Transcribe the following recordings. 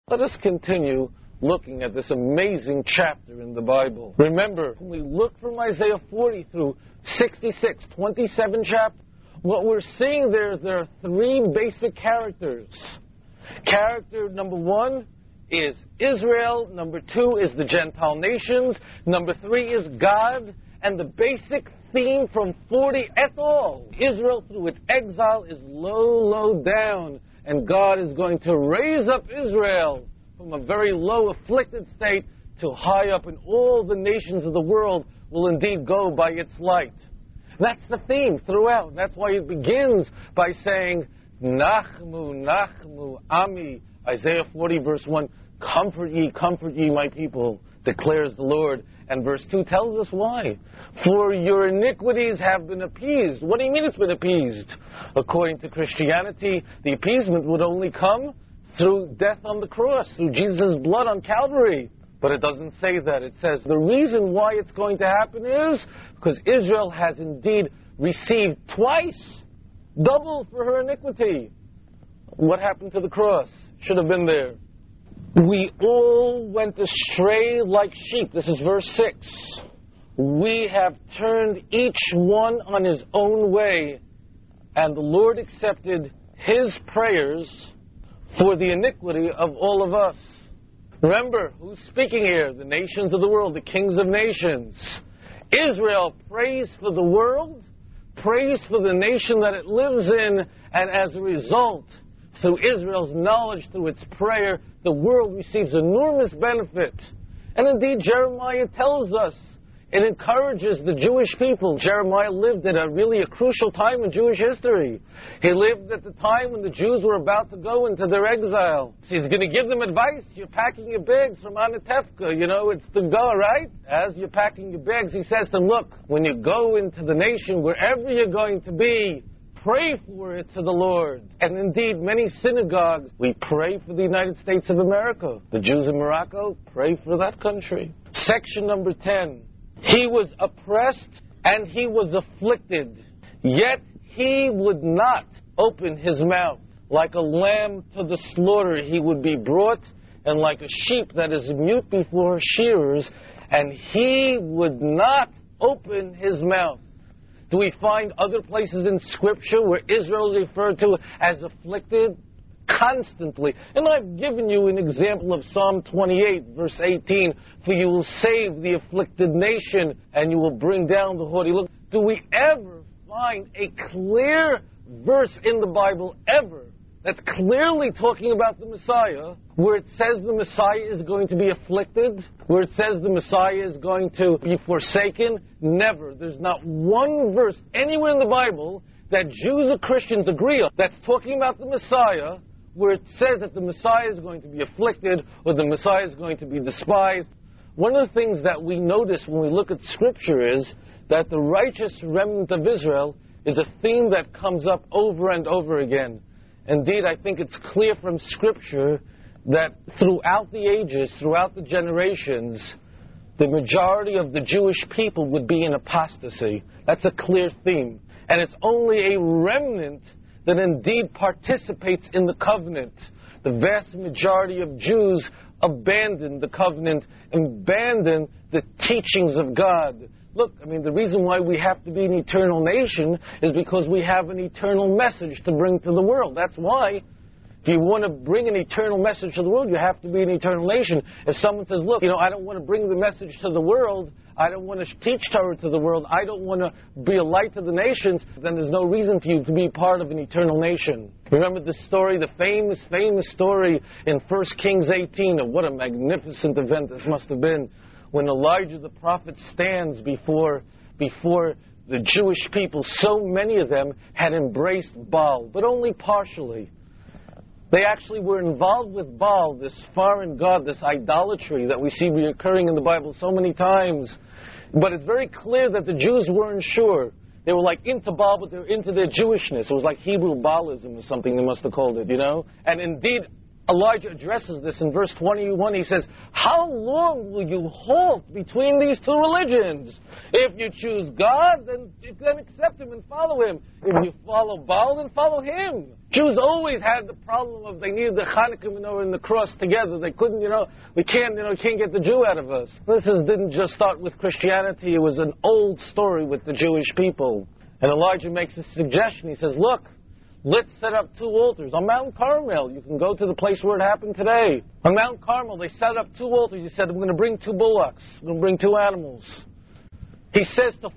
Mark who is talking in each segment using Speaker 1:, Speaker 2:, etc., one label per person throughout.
Speaker 1: Let us continue looking at this amazing chapter in the Bible. Remember, when we look from Isaiah 40 through 66, 27 chapters, what we're seeing there are three basic characters. Character number one is Israel. Number two is the Gentile nations. Number three is God. And the basic theme from 40 et al. Israel through its exile is low down. And God is going to raise up Israel from a very low, afflicted state to high up, and all the nations of the world will indeed go by its light. That's the theme throughout. That's why it begins by saying, Nachmu, Nachmu, Ami, Isaiah 40, verse 1, comfort ye, my people, declares the Lord. And verse 2 tells us why. For your iniquities have been appeased. What do you mean it's been appeased? According to Christianity, the appeasement would only come through death on the cross, through Jesus' blood on Calvary. But it doesn't say that. It says the reason why it's going to happen is because Israel has indeed received twice, double for her iniquity. What happened to the cross? Should have been there. We all went astray like sheep. This is verse 6. We have turned each one on his own way, and the Lord accepted his prayers for the iniquity of all of us. Remember, who's speaking here? The nations of the world, the kings of nations. Israel prays for the world, prays for the nation that it lives in, and as a result, through Israel's knowledge, through its prayer, the world receives enormous benefit. And indeed, Jeremiah tells us, it encourages the Jewish people. Jeremiah lived at a crucial time in Jewish history. He lived at the time when the Jews were about to go into their exile. So he's going to give them advice. You're packing your bags from Anatevka. It's to go, right? As you're packing your bags, he says to them, look, when you go into the nation, wherever you're going to be, pray for it to the Lord. And indeed, many synagogues, we pray for the United States of America. The Jews in Morocco, pray for that country. Section number 10. He was oppressed and he was afflicted, yet he would not open his mouth. Like a lamb to the slaughter he would be brought, and like a sheep that is mute before her shearers, and he would not open his mouth. Do we find other places in Scripture where Israel is referred to as afflicted? Constantly. And I've given you an example of Psalm 28, verse 18, for you will save the afflicted nation, and you will bring down the haughty. Look, do we ever find a clear verse in the Bible, ever, that's clearly talking about the Messiah, where it says the Messiah is going to be afflicted, where it says the Messiah is going to be forsaken? Never. There's not one verse anywhere in the Bible that Jews or Christians agree on that's talking about the Messiah, where it says that the Messiah is going to be afflicted or the Messiah is going to be despised. One of the things that we notice when we look at Scripture is that the righteous remnant of Israel is a theme that comes up over and over again. Indeed, I think it's clear from Scripture that throughout the ages, throughout the generations, the majority of the Jewish people would be in apostasy. That's a clear theme. And it's only a remnant that indeed participates in the covenant. The vast majority of Jews abandon the covenant, abandon the teachings of God. Look, the reason why we have to be an eternal nation is because we have an eternal message to bring to the world. That's why. If you want to bring an eternal message to the world, you have to be an eternal nation. If someone says, look, I don't want to bring the message to the world, I don't want to teach Torah to the world, I don't want to be a light to the nations, then there's no reason for you to be part of an eternal nation. Remember the story, the famous story in 1 Kings 18, of what a magnificent event this must have been, when Elijah the prophet stands before the Jewish people. So many of them had embraced Baal, but only partially. They actually were involved with Baal, this foreign god, this idolatry that we see reoccurring in the Bible so many times. But it's very clear that the Jews weren't sure. They were into Baal, but they were into their Jewishness. It was like Hebrew Baalism or something they must have called it, And indeed, Elijah addresses this in verse 21. He says, how long will you halt between these two religions? If you choose God, then accept Him and follow Him. If you follow Baal, then follow him. Jews always had the problem of they needed the Hanukkah menorah and the cross together. They couldn't, we can't get the Jew out of us. This didn't just start with Christianity. It was an old story with the Jewish people. And Elijah makes a suggestion. He says, look, let's set up two altars. On Mount Carmel, you can go to the place where it happened today. On Mount Carmel, they set up two altars. He said, I'm going to bring two bullocks. I'm going to bring two animals. He says to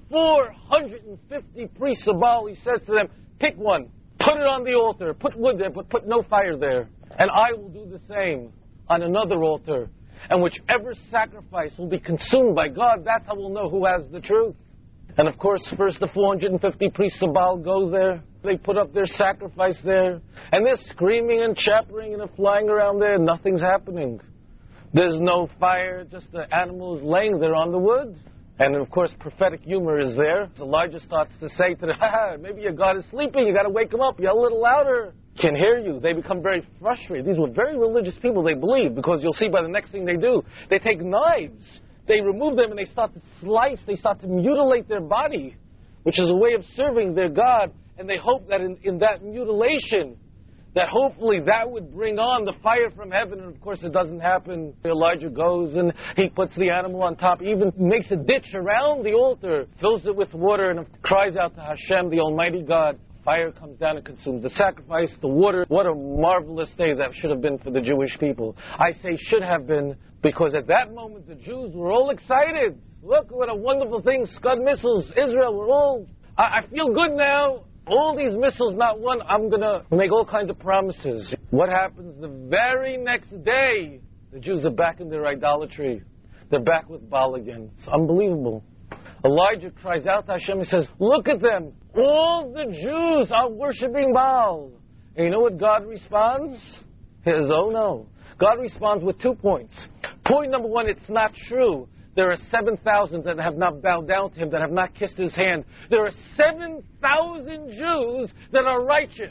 Speaker 1: 450 priests of Baal, he says to them, pick one, put it on the altar, put wood there, but put no fire there. And I will do the same on another altar. And whichever sacrifice will be consumed by God, that's how we'll know who has the truth. And of course, first the 450 priests of Baal go there. They put up their sacrifice there. And they're screaming and chattering and flying around there. Nothing's happening. There's no fire. Just the animal is laying there on the wood. And of course, prophetic humor is there. Elijah starts to say to them, maybe your God is sleeping. You got to wake him up. Yell a little louder. Can't hear you. They become very frustrated. These were very religious people, they believe, because you'll see by the next thing they do. They take knives. They remove them and they start to slice. They start to mutilate their body, which is a way of serving their God. And they hope that in that mutilation, that hopefully that would bring on the fire from heaven. And of course it doesn't happen. Elijah goes and he puts the animal on top, even makes a ditch around the altar, fills it with water, and cries out to Hashem, the Almighty God. Fire comes down and consumes the sacrifice, the water. What a marvelous day that should have been for the Jewish people. I say should have been, because at that moment the Jews were all excited. Look what a wonderful thing, Scud missiles, Israel, we're all, I feel good now. All these missiles, not one, I'm going to make all kinds of promises. What happens the very next day? The Jews are back in their idolatry. They're back with Baal again. It's unbelievable. Elijah cries out to Hashem and says, look at them. All the Jews are worshiping Baal. And you know what God responds? He says, oh no. God responds with 2 points. Point number one, it's not true. There are 7,000 that have not bowed down to him, that have not kissed his hand. There are 7,000 Jews that are righteous.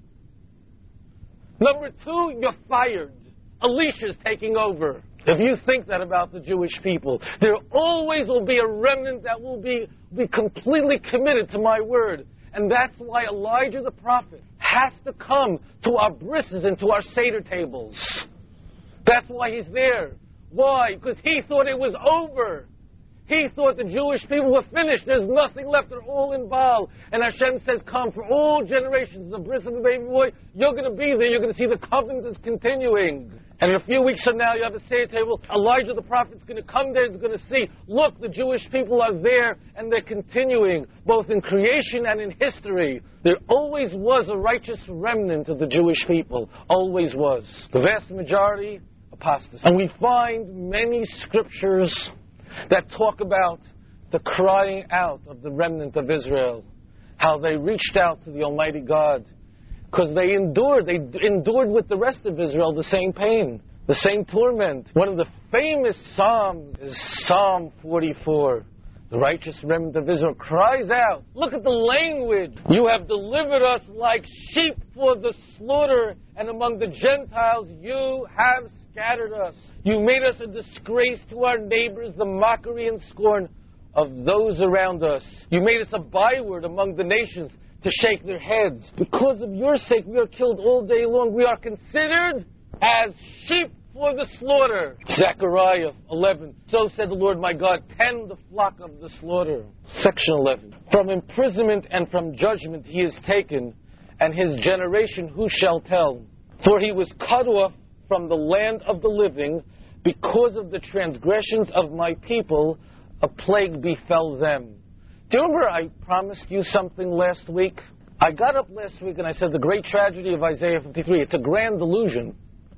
Speaker 1: Number two, you're fired. Elisha's taking over. If you think that about the Jewish people, there always will be a remnant that will be completely committed to my word. And that's why Elijah the prophet has to come to our brisses and to our Seder tables. That's why he's there. Why? Because he thought it was over. He thought the Jewish people were finished. There's nothing left. They're all in Baal. And Hashem says, come for all generations. The bris of the baby boy, you're going to be there. You're going to see the covenant is continuing. And in a few weeks from now, you have a Seder table. Elijah the prophet's going to come there. He's going to see, look, the Jewish people are there. And they're continuing, both in creation and in history. There always was a righteous remnant of the Jewish people. Always was. The vast majority, apostasy. And we find many scriptures that talk about the crying out of the remnant of Israel, how they reached out to the Almighty God, because they endured with the rest of Israel the same pain, the same torment. One of the famous psalms is Psalm 44. The righteous remnant of Israel cries out. Look at the language. You have delivered us like sheep for the slaughter, and among the Gentiles you have scattered us. You made us a disgrace to our neighbors, the mockery and scorn of those around us. You made us a byword among the nations to shake their heads. Because of your sake we are killed all day long. We are considered as sheep for the slaughter. Zechariah 11. So said the Lord my God, tend the flock of the slaughter. Section 11. From imprisonment and from judgment he is taken, and his generation who shall tell? For he was cut off from the land of the living. Because of the transgressions of my people, a plague befell them. Do you remember I promised you something last week? I got up last week and I said the great tragedy of Isaiah 53, it's a grand delusion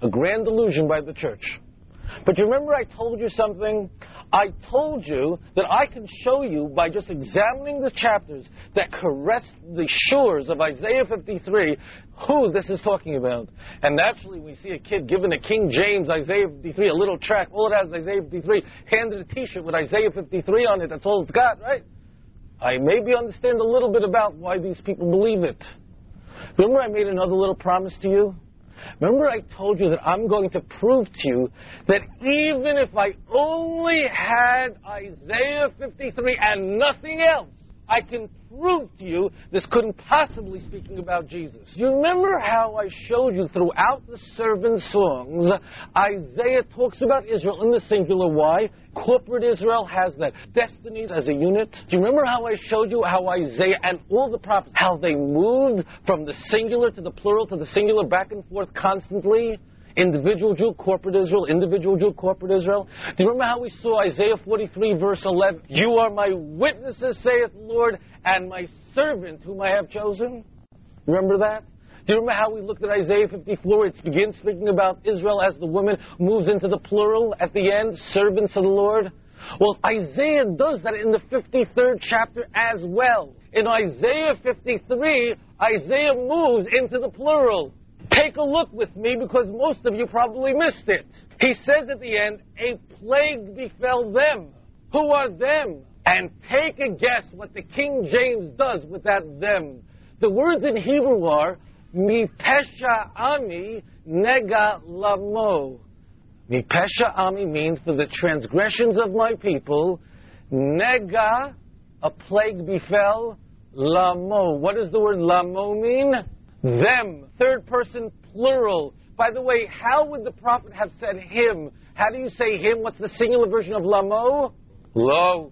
Speaker 1: by the church. But you remember I told you something? I told you that I can show you by just examining the chapters that caress the shores of Isaiah 53 who this is talking about. And naturally we see a kid given a King James Isaiah 53, a little tract, all it has is Isaiah 53, handed a t-shirt with Isaiah 53 on it, that's all it's got, right? I maybe understand a little bit about why these people believe it. Remember I made another little promise to you? Remember I told you that I'm going to prove to you that even if I only had Isaiah 53 and nothing else, I can prove to you this couldn't possibly speaking about Jesus. You remember how I showed you throughout the servant songs, Isaiah talks about Israel in the singular. Why? Corporate Israel has that. Destinies as a unit. Do you remember how I showed you how Isaiah and all the prophets, how they moved from the singular to the plural to the singular back and forth constantly? Individual Jew, corporate Israel, individual Jew, corporate Israel. Do you remember how we saw Isaiah 43 verse 11? You are my witnesses, saith the Lord, and my servant whom I have chosen. Remember that? Do you remember how we looked at Isaiah 54? It begins speaking about Israel as the woman moves into the plural at the end, servants of the Lord. Well, Isaiah does that in the 53rd chapter as well. In Isaiah 53, Isaiah moves into the plural. Take a look with me because most of you probably missed it. He says at the end, a plague befell them. Who are them? And take a guess what the King James does with that them. The words in Hebrew are, Mi pesha ami nega lamo. Mi pesha ami means for the transgressions of my people. Nega, a plague befell. Lamo. What does the word lamo mean? Them. Third person plural. By the way, how would the prophet have said him? How do you say him? What's the singular version of lamo? Lo.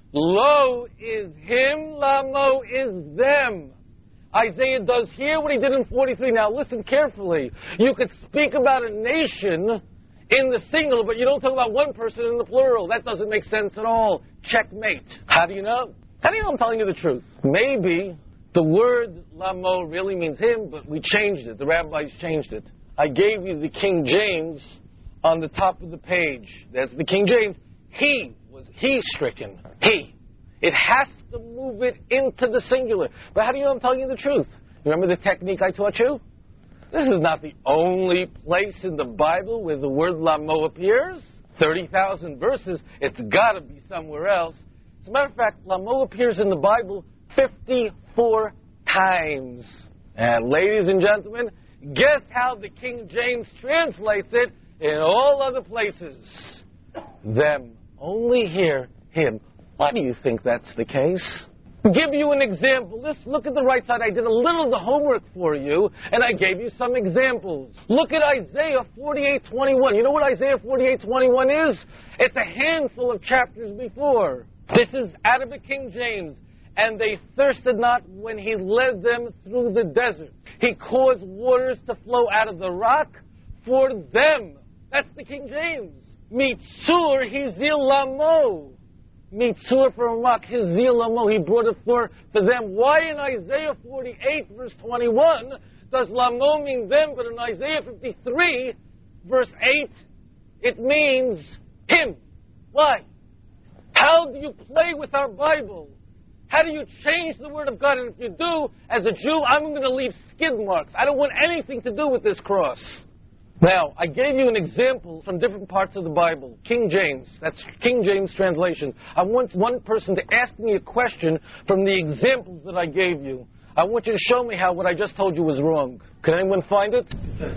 Speaker 1: Lo is him. Lamo is them. Isaiah does here what he did in 43. Now listen carefully. You could speak about a nation in the singular, but you don't talk about one person in the plural. That doesn't make sense at all. Checkmate. How do you know? How do you know I'm telling you the truth? Maybe the word lamo really means him, but we changed it. The rabbis changed it. I gave you the King James on the top of the page. That's the King James. He was he-stricken. He. It has to move it into the singular. But how do you know I'm telling you the truth? Remember the technique I taught you? This is not the only place in the Bible where the word lamo appears. 30,000 verses. It's got to be somewhere else. As a matter of fact, lamo appears in the Bible 54 times. And ladies and gentlemen, guess how the King James translates it in all other places? Them. Only here, him. Why do you think that's the case? Give you an example. Let's look at the right side. I did a little of the homework for you, and I gave you some examples. Look at Isaiah 48:21. You know what Isaiah 48:21 is? It's a handful of chapters before. This is out of the King James. And they thirsted not when he led them through the desert. He caused waters to flow out of the rock for them. That's the King James. Mitzur hizil lamo. Mitzur from rock hizil lamo. He brought it for them. Why in Isaiah 48 verse 21 does lamo mean them, but in Isaiah 53 verse 8 it means him? Why? How do you play with our Bible? How do you change the Word of God? And if you do, as a Jew, I'm going to leave skid marks. I don't want anything to do with this cross. Now, I gave you an example from different parts of the Bible. King James. That's King James translation. I want one person to ask me a question from the examples that I gave you. I want you to show me how what I just told you was wrong. Can anyone find it?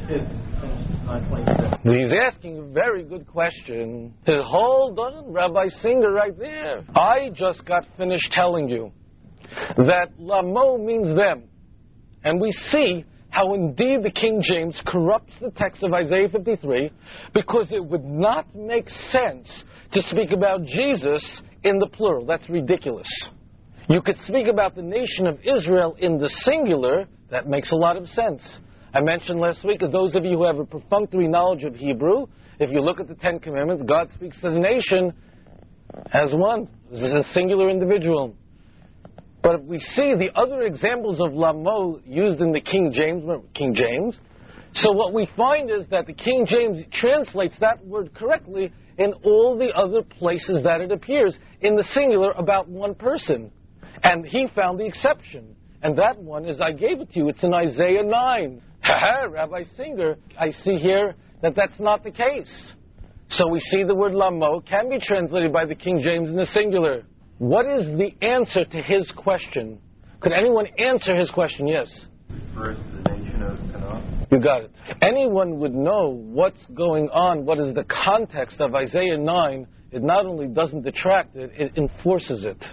Speaker 1: He's asking a very good question. Hold on, Rabbi Singer right there. I just got finished telling you that lamo means them. And we see how indeed the King James corrupts the text of Isaiah 53 because it would not make sense to speak about Jesus in the plural. That's ridiculous. You could speak about the nation of Israel in the singular. That makes a lot of sense. I mentioned last week that those of you who have a perfunctory knowledge of Hebrew, if you look at the Ten Commandments, God speaks to the nation as one. This is a singular individual. But if we see the other examples of lamo used in the King James, so what we find is that the King James translates that word correctly in all the other places that it appears in the singular about one person. And he found the exception. And that one is, I gave it to you, it's in Isaiah 9. Rabbi Singer, I see here that that's not the case. So we see the word lamo can be translated by the King James in the singular. What is the answer to his question? Could anyone answer his question? Yes.
Speaker 2: Refers to the nation of Canaan.
Speaker 1: You got it. If anyone would know what's going on, what is the context of Isaiah 9, it not only doesn't detract it, it enforces it.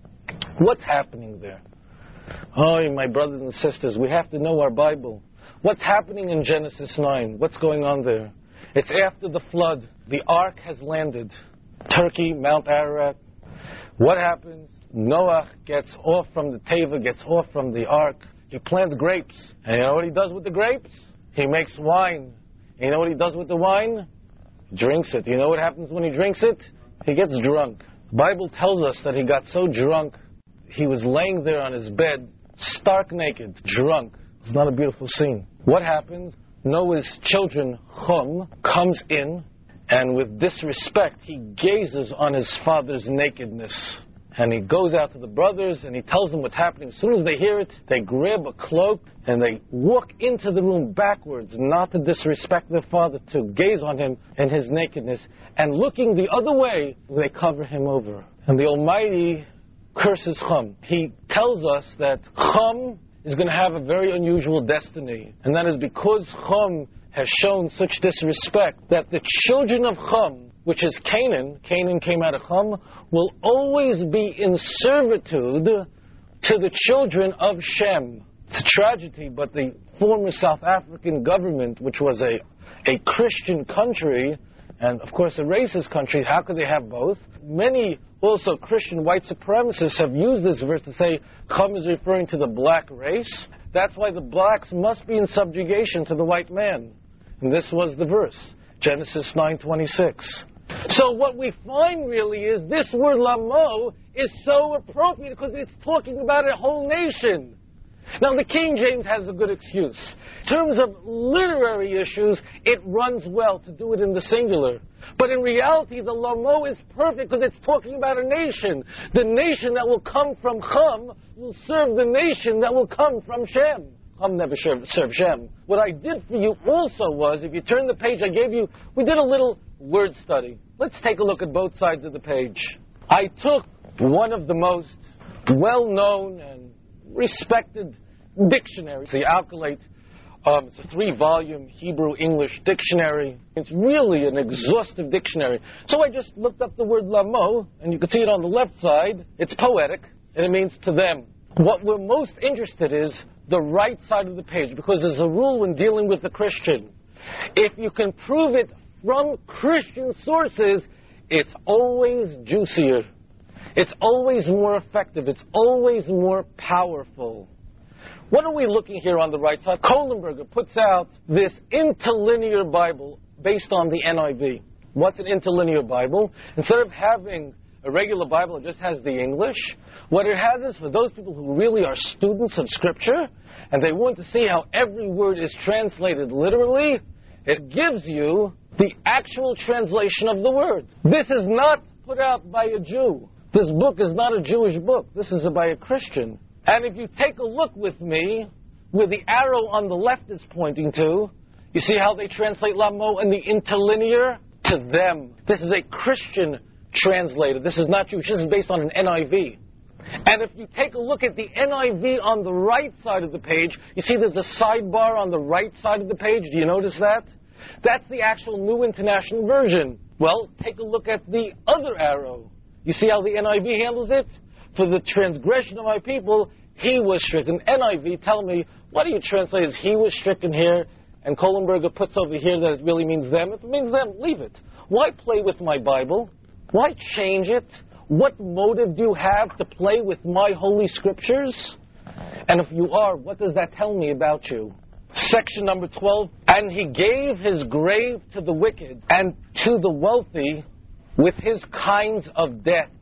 Speaker 1: What's happening there? Oh, my brothers and sisters, we have to know our Bible. What's happening in Genesis 9? What's going on there? It's after the flood. The ark has landed. Turkey, Mount Ararat. What happens? Noah gets off from the teva, gets off from the ark. He plants grapes. And you know what he does with the grapes? He makes wine. And you know what he does with the wine? He drinks it. You know what happens when he drinks it? He gets drunk. The Bible tells us that he got so drunk, he was laying there on his bed, stark naked, drunk. It's not a beautiful scene. What happens? Noah's children, Chum, comes in, and with disrespect, he gazes on his father's nakedness. And he goes out to the brothers, and he tells them what's happening. As soon as they hear it, they grab a cloak, and they walk into the room backwards, not to disrespect their father, to gaze on him and his nakedness. And looking the other way, they cover him over. And the Almighty curses Chum. He tells us that Chum is going to have a very unusual destiny. And that is because Chum has shown such disrespect that the children of Chum, which is Canaan came out of Chum, will always be in servitude to the children of Shem. It's a tragedy, but the former South African government, which was a Christian country, and of course a racist country, how could they have both? Many also Christian white supremacists have used this verse to say Chum is referring to the black race. That's why the blacks must be in subjugation to the white man. And this was the verse, Genesis 9:26. So what we find really is this word lamo is so appropriate because it's talking about a whole nation. Now the King James has a good excuse. In terms of literary issues, it runs well to do it in the singular. But in reality, the lamo is perfect because it's talking about a nation. The nation that will come from Chum will serve the nation that will come from Shem. Chum never served Shem. What I did for you also was, if you turn the page I gave you, we did a little word study. Let's take a look at both sides of the page. I took one of the most well-known and respected dictionaries, the Alkalate. It's a 3-volume Hebrew-English dictionary. It's really an exhaustive dictionary. So I just looked up the word lamo, and you can see it on the left side. It's poetic, and it means to them. What we're most interested in is the right side of the page, because there's a rule when dealing with the Christian. If you can prove it from Christian sources, it's always juicier. It's always more effective. It's always more powerful. What are we looking here on the right side? Kohlenberger puts out this interlinear Bible based on the NIV. What's an interlinear Bible? Instead of having a regular Bible that just has the English, what it has is for those people who really are students of Scripture and they want to see how every word is translated literally, it gives you the actual translation of the word. This is not put out by a Jew. This book is not a Jewish book. This is by a Christian. And if you take a look with me, where the arrow on the left is pointing to, you see how they translate lamo in the interlinear? To them. This is a Christian translator. This is not Jewish. This is based on an NIV. And if you take a look at the NIV on the right side of the page, you see there's a sidebar on the right side of the page. Do you notice that? That's the actual New International Version. Well, take a look at the other arrow. You see how the NIV handles it? For the transgression of my people, he was stricken. NIV, tell me, what do you translate as he was stricken here? And Kohlenberger puts over here that it really means them. If it means them, leave it. Why play with my Bible? Why change it? What motive do you have to play with my holy scriptures? And if you are, what does that tell me about you? Section number 12. And he gave his grave to the wicked and to the wealthy with his kinds of deaths,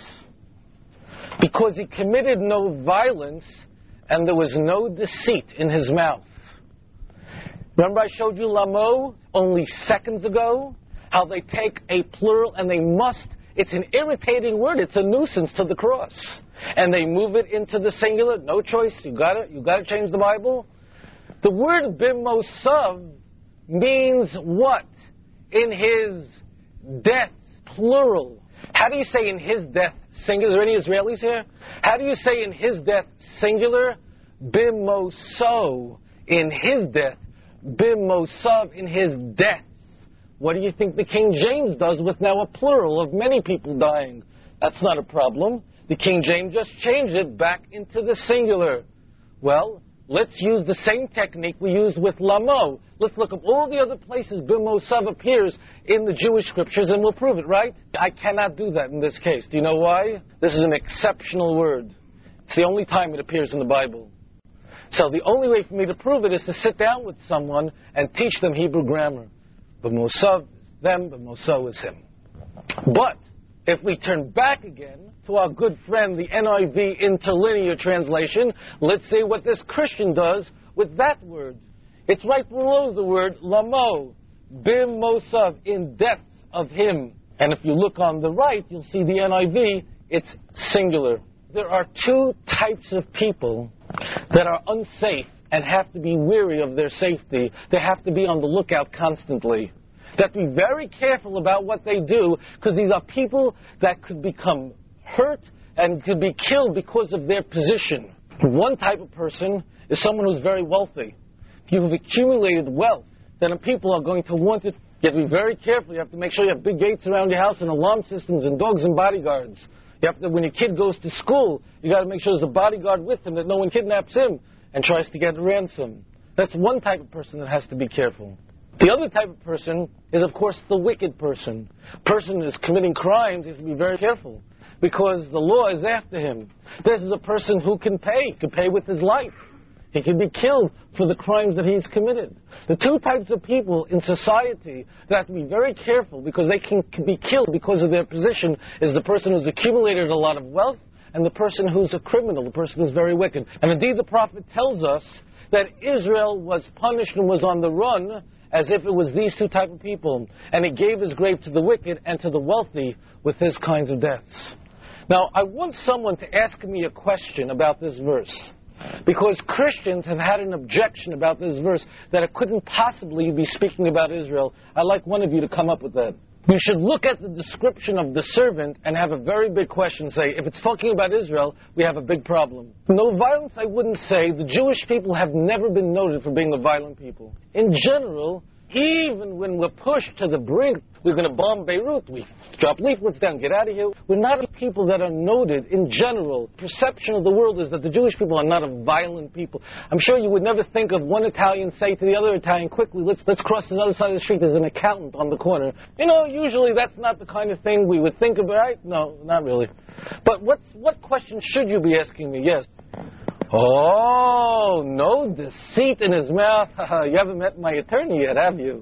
Speaker 1: because he committed no violence and there was no deceit in his mouth. Remember I showed you lamo only seconds ago? How they take a plural and they must, it's an irritating word, it's a nuisance to the cross. And they move it into the singular, no choice, you got to change the Bible. The word bimosav means what? In his death, plural. How do you say in his death, singular? Are there any Israelis here? How do you say in his death, singular? Bimoso, in his death. b'mosav, in his death. What do you think the King James does with now a plural of many people dying? That's not a problem. The King James just changed it back into the singular. Well, let's use the same technique we used with lamo. Let's look up all the other places b'mosav appears in the Jewish scriptures and we'll prove it, right? I cannot do that in this case. Do you know why? This is an exceptional word. It's the only time it appears in the Bible. So the only way for me to prove it is to sit down with someone and teach them Hebrew grammar. B'mosav is them, b'mosav is him. But if we turn back again to our good friend, the NIV interlinear translation, let's see what this Christian does with that word. It's right below the word lamo, b'mosav, in depths of him. And if you look on the right, you'll see the NIV, it's singular. There are two types of people that are unsafe and have to be wary of their safety. They have to be on the lookout constantly. They have to be very careful about what they do, because these are people that could become hurt and could be killed because of their position. One type of person is someone who's very wealthy. If you've accumulated wealth, then people are going to want it. You have to be very careful. You have to make sure you have big gates around your house and alarm systems and dogs and bodyguards. You have to, when your kid goes to school, you got to make sure there's a bodyguard with him, that no one kidnaps him and tries to get a ransom. That's one type of person that has to be careful. The other type of person is, of course, the wicked person. Person who is committing crimes has to be very careful, because the law is after him. This is a person who can pay with his life. He can be killed for the crimes that he's committed. The two types of people in society that have to be very careful, because they can be killed because of their position, is the person who's accumulated a lot of wealth and the person who's a criminal, the person who's very wicked. And indeed the prophet tells us that Israel was punished and was on the run as if it was these two type of people. And he gave his grave to the wicked and to the wealthy with his kinds of deaths. Now, I want someone to ask me a question about this verse, because Christians have had an objection about this verse that it couldn't possibly be speaking about Israel. I'd like one of you to come up with that. You should look at the description of the servant and have a very big question. Say, if it's talking about Israel, we have a big problem. No violence, I wouldn't say. The Jewish people have never been noted for being a violent people. In general, even when we're pushed to the brink, we're going to bomb Beirut, we drop leaflets down, get out of here. We're not a people that are noted in general. Perception of the world is that the Jewish people are not a violent people. I'm sure you would never think of one Italian say to the other Italian, quickly, let's cross to the other side of the street, there's an accountant on the corner. You know, usually that's not the kind of thing we would think of, right? No, not really. But what question should you be asking me? Yes. Oh, no deceit in his mouth. You haven't met my attorney yet, have you?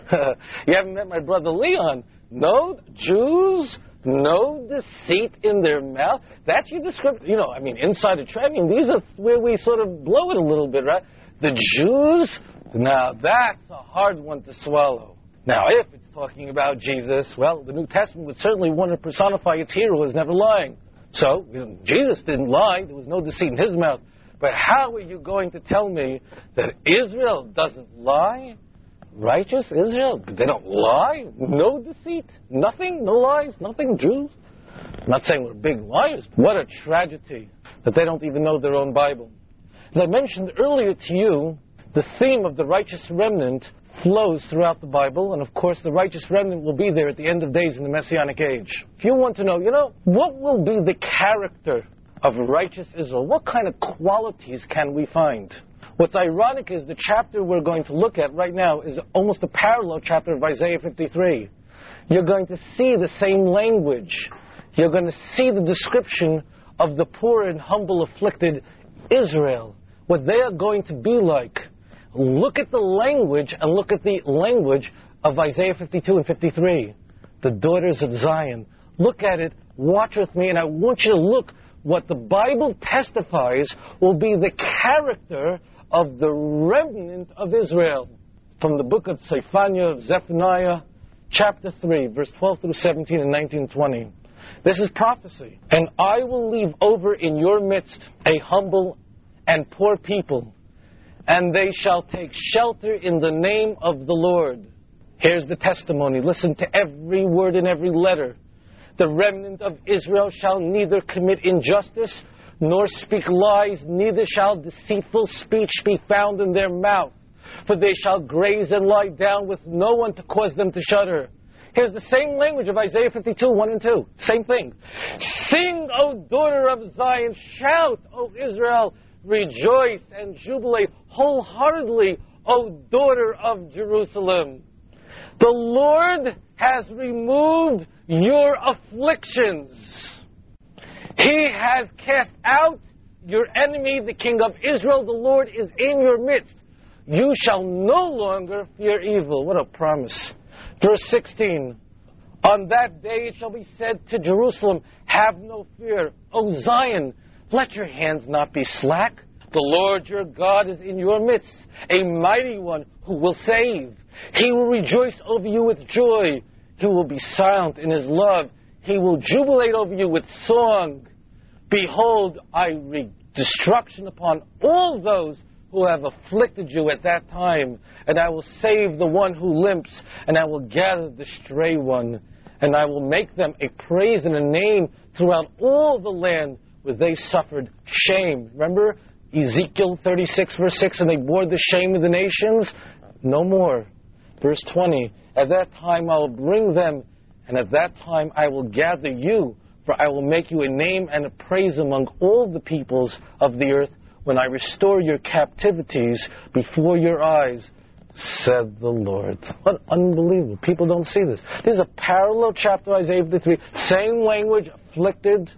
Speaker 1: You haven't met my brother Leon. No Jews, no deceit in their mouth. That's your description. You know, I mean, inside of training, these are where we sort of blow it a little bit, right? The Jews, now that's a hard one to swallow. Now, if it's talking about Jesus, well, the New Testament would certainly want to personify its hero as never lying. So, Jesus didn't lie. There was no deceit in his mouth. But how are you going to tell me that Israel doesn't lie? Righteous Israel, they don't lie? No deceit? Nothing? No lies? Nothing? Jews? I'm not saying we're big liars. What a tragedy that they don't even know their own Bible. As I mentioned earlier to you, the theme of the righteous remnant flows throughout the Bible, and of course the righteous remnant will be there at the end of days in the Messianic age. If you want to know, what will be the character of righteous Israel? What kind of qualities can we find? What's ironic is the chapter we're going to look at right now is almost a parallel chapter of Isaiah 53. You're going to see the same language. You're going to see the description of the poor and humble afflicted Israel, what they are going to be like. Look at the language and look at the language of Isaiah 52 and 53. The daughters of Zion. Look at it, watch with me, and I want you to look what the Bible testifies will be the character of the remnant of Israel. From the book of Zephaniah, chapter 3, verse 12 through 17 and 19 and 20. This is prophecy. And I will leave over in your midst a humble and poor people, and they shall take shelter in the name of the Lord. Here's the testimony. Listen to every word and every letter. The remnant of Israel shall neither commit injustice nor speak lies, neither shall deceitful speech be found in their mouth. for they shall graze and lie down with no one to cause them to shudder. Here's the same language of Isaiah 52, 1 and 2. Same thing. Sing, O daughter of Zion. Shout, O Israel. Rejoice and jubilate wholeheartedly, O daughter of Jerusalem. The Lord has removed your afflictions. He has cast out your enemy, the king of Israel. The Lord is in your midst. You shall no longer fear evil. What a promise. Verse 16. On that day it shall be said to Jerusalem, have no fear. O Zion, let your hands not be slack. The Lord your God is in your midst, a mighty one who will save. He will rejoice over you with joy. He will be silent in his love. He will jubilate over you with song. Behold, I wreak destruction upon all those who have afflicted you at that time, and I will save the one who limps, and I will gather the stray one, and I will make them a praise and a name throughout all the land where they suffered shame. Remember Ezekiel 36, verse 6, and they bore the shame of the nations? No more. Verse 20, at that time I will bring them, and at that time I will gather you, for I will make you a name and a praise among all the peoples of the earth, when I restore your captivities before your eyes, said the Lord. What unbelievable. People don't see this. There's a parallel chapter, Isaiah 53. Same language, afflicted.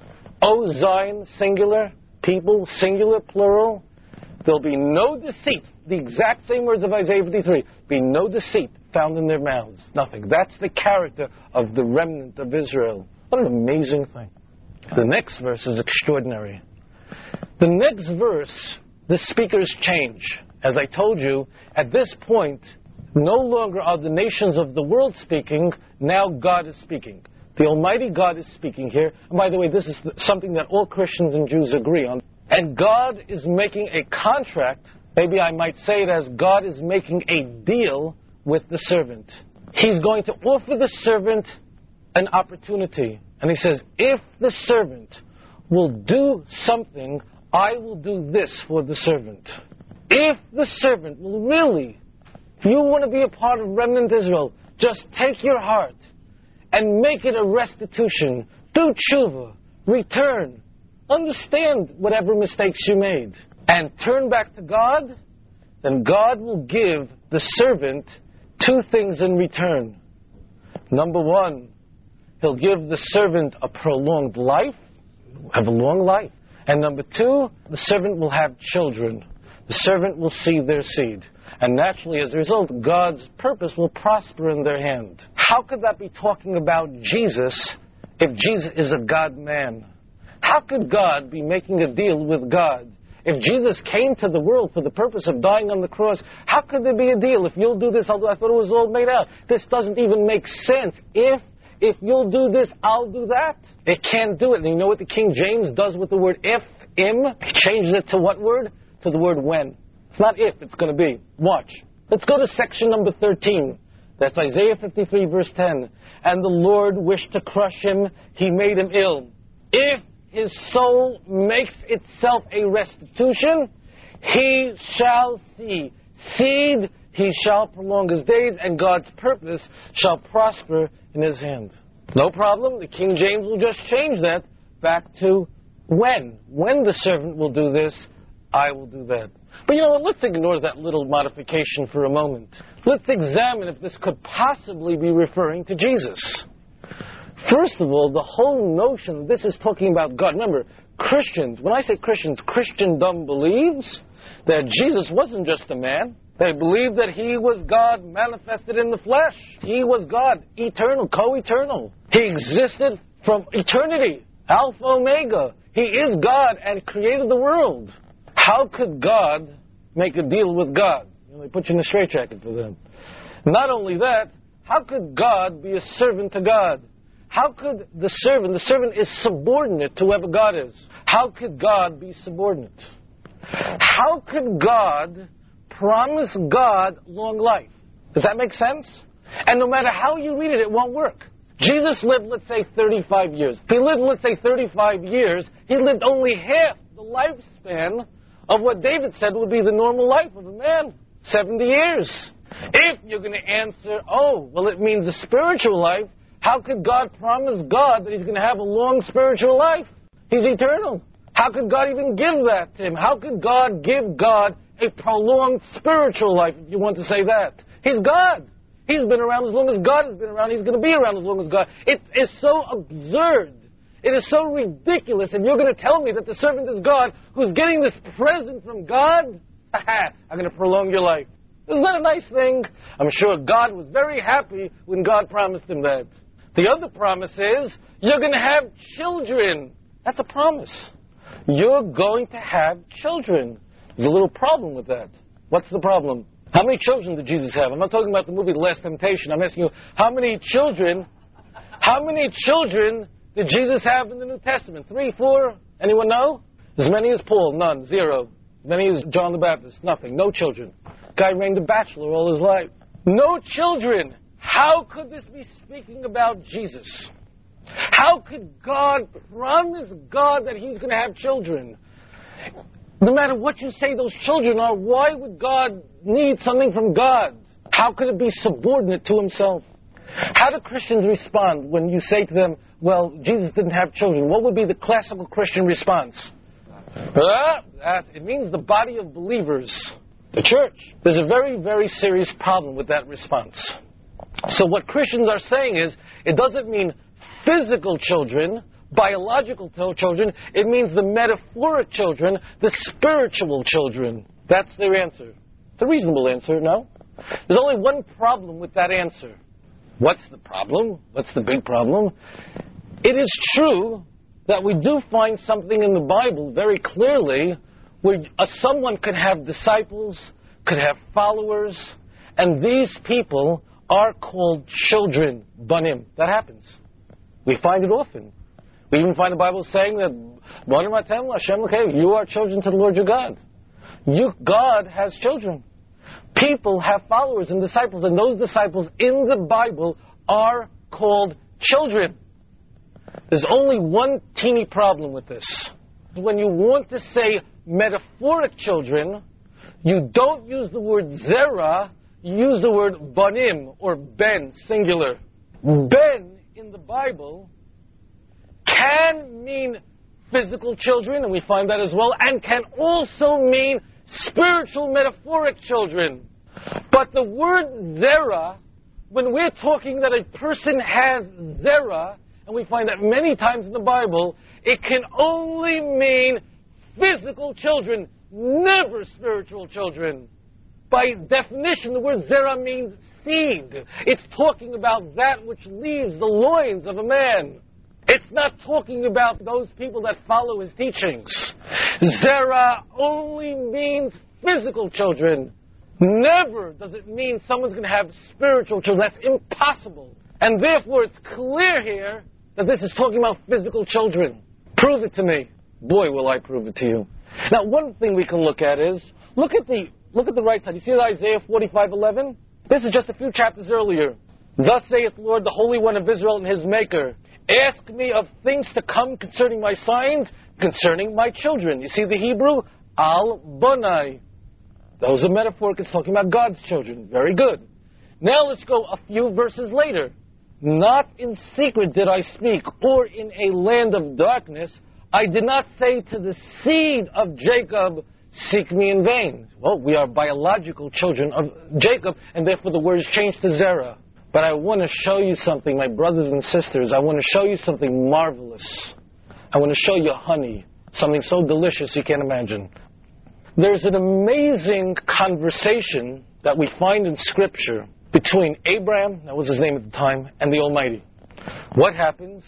Speaker 1: O Zion, singular. People, singular, plural. There'll be no deceit. The exact same words of Isaiah 53. Be no deceit found in their mouths. Nothing. That's the character of the remnant of Israel. What an amazing thing. The next verse is extraordinary. The next verse, the speakers change. As I told you, at this point, no longer are the nations of the world speaking, now God is speaking. The Almighty God is speaking here. And by the way, this is something that all Christians and Jews agree on. And God is making a contract, maybe I might say it as God is making a deal with the servant. He's going to offer the servant an opportunity. And he says, if the servant will do something, I will do this for the servant. If the servant will really, if you want to be a part of remnant Israel, just take your heart and make it a restitution. Do tshuva, return, understand whatever mistakes you made, and turn back to God, then God will give the servant two things in return. Number one, he'll give the servant a prolonged life, have a long life. And number two, the servant will have children. The servant will see their seed. And naturally, as a result, God's purpose will prosper in their hand. How could that be talking about Jesus if Jesus is a God-man? How could God be making a deal with God? If Jesus came to the world for the purpose of dying on the cross, how could there be a deal? If you'll do this, I'll do. I thought it was all made out. This doesn't even make sense. If you'll do this, I'll do that. It can't do it. And you know what the King James does with the word if, im? He changes it to what word? To the word when. It's not if, it's going to be. Watch. Let's go to section number 13. That's Isaiah 53, verse 10. And the Lord wished to crush him. He made him ill. If his soul makes itself a restitution, he shall see seed. He shall prolong his days, and God's purpose shall prosper in his hand. No problem. The King James will just change that back to when. When the servant will do this, I will do that. But you know what? Let's ignore that little modification for a moment. Let's examine if this could possibly be referring to Jesus. First of all, the whole notion this is talking about God. Remember, Christians, when I say Christians, Christendom believes that Jesus wasn't just a man. They believed that he was God manifested in the flesh. He was God, eternal, co-eternal. He existed from eternity, Alpha, Omega. He is God and created the world. How could God make a deal with God? They put you in a straitjacket for them. Not only that, how could God be a servant to God? How could the servant is subordinate to whoever God is. How could God be subordinate? How could God promise God long life? Does that make sense? And no matter how you read it, it won't work. Jesus lived, let's say, 35 years. If he lived, let's say, 35 years, he lived only half the lifespan of what David said would be the normal life of a man. 70 years. If you're going to answer, oh, well, it means a spiritual life, how could God promise God that he's going to have a long spiritual life? He's eternal. How could God even give that to him? How could God give God a prolonged spiritual life, if you want to say that? He's God. He's been around as long as God has been around. He's going to be around as long as God. It is so absurd. It is so ridiculous. And you're going to tell me that the servant is God who's getting this present from God? I'm going to prolong your life. Isn't that a nice thing? I'm sure God was very happy when God promised him that. The other promise is, you're going to have children. That's a promise. You're going to have children. There's a little problem with that. What's the problem? How many children did Jesus have? I'm not talking about the movie The Last Temptation. I'm asking you, how many children did Jesus have in the New Testament? 3, 4? Anyone know? As many as Paul? None. 0. As many as John the Baptist? Nothing. No children. Guy reigned a bachelor all his life. No children. How could this be speaking about Jesus? How could God promise God that he's going to have children? No matter what you say those children are, why would God need something from God? How could it be subordinate to himself? How do Christians respond when you say to them, well, Jesus didn't have children? What would be the classical Christian response? It means the body of believers, the church. There's a very, very serious problem with that response. So what Christians are saying is, it doesn't mean physical children, biological children. It means the metaphoric children, the spiritual children. That's their answer. It's a reasonable answer, no? There's only one problem with that answer. What's the problem? What's the big problem? It is true that we do find something in the Bible very clearly where someone could have disciples, could have followers, and these people are called children, banim. That happens. We find it often. We even find the Bible saying that you are children to the Lord your God. God has children. People have followers and disciples, and those disciples in the Bible are called children. There's only one teeny problem with this. When you want to say metaphoric children, you don't use the word zera, you use the word banim, or ben, singular. Ben in the Bible can mean physical children, and we find that as well, and can also mean spiritual metaphoric children. But the word zera, when we're talking that a person has zera, and we find that many times in the Bible, it can only mean physical children, never spiritual children. By definition, the word zera means seed. It's talking about that which leaves the loins of a man. It's not talking about those people that follow his teachings. Zera only means physical children. Never does it mean someone's going to have spiritual children. That's impossible. And therefore, it's clear here that this is talking about physical children. Prove it to me. Boy, will I prove it to you. Now, one thing we can look at is, look at the right side. You see Isaiah 45:11? This is just a few chapters earlier. Thus saith the Lord, the Holy One of Israel and his Maker. Ask me of things to come concerning my signs, concerning my children. You see the Hebrew? Al-Bonai. Those are metaphoric. It's talking about God's children. Very good. Now let's go a few verses later. Not in secret did I speak, or in a land of darkness. I did not say to the seed of Jacob, seek me in vain. Well, we are biological children of Jacob, and therefore the word is changed to Zerah. But I want to show you something, my brothers and sisters. I want to show you something marvelous. I want to show you honey, something so delicious you can't imagine. There's an amazing conversation that we find in Scripture between Abraham, that was his name at the time, and the Almighty. What happens?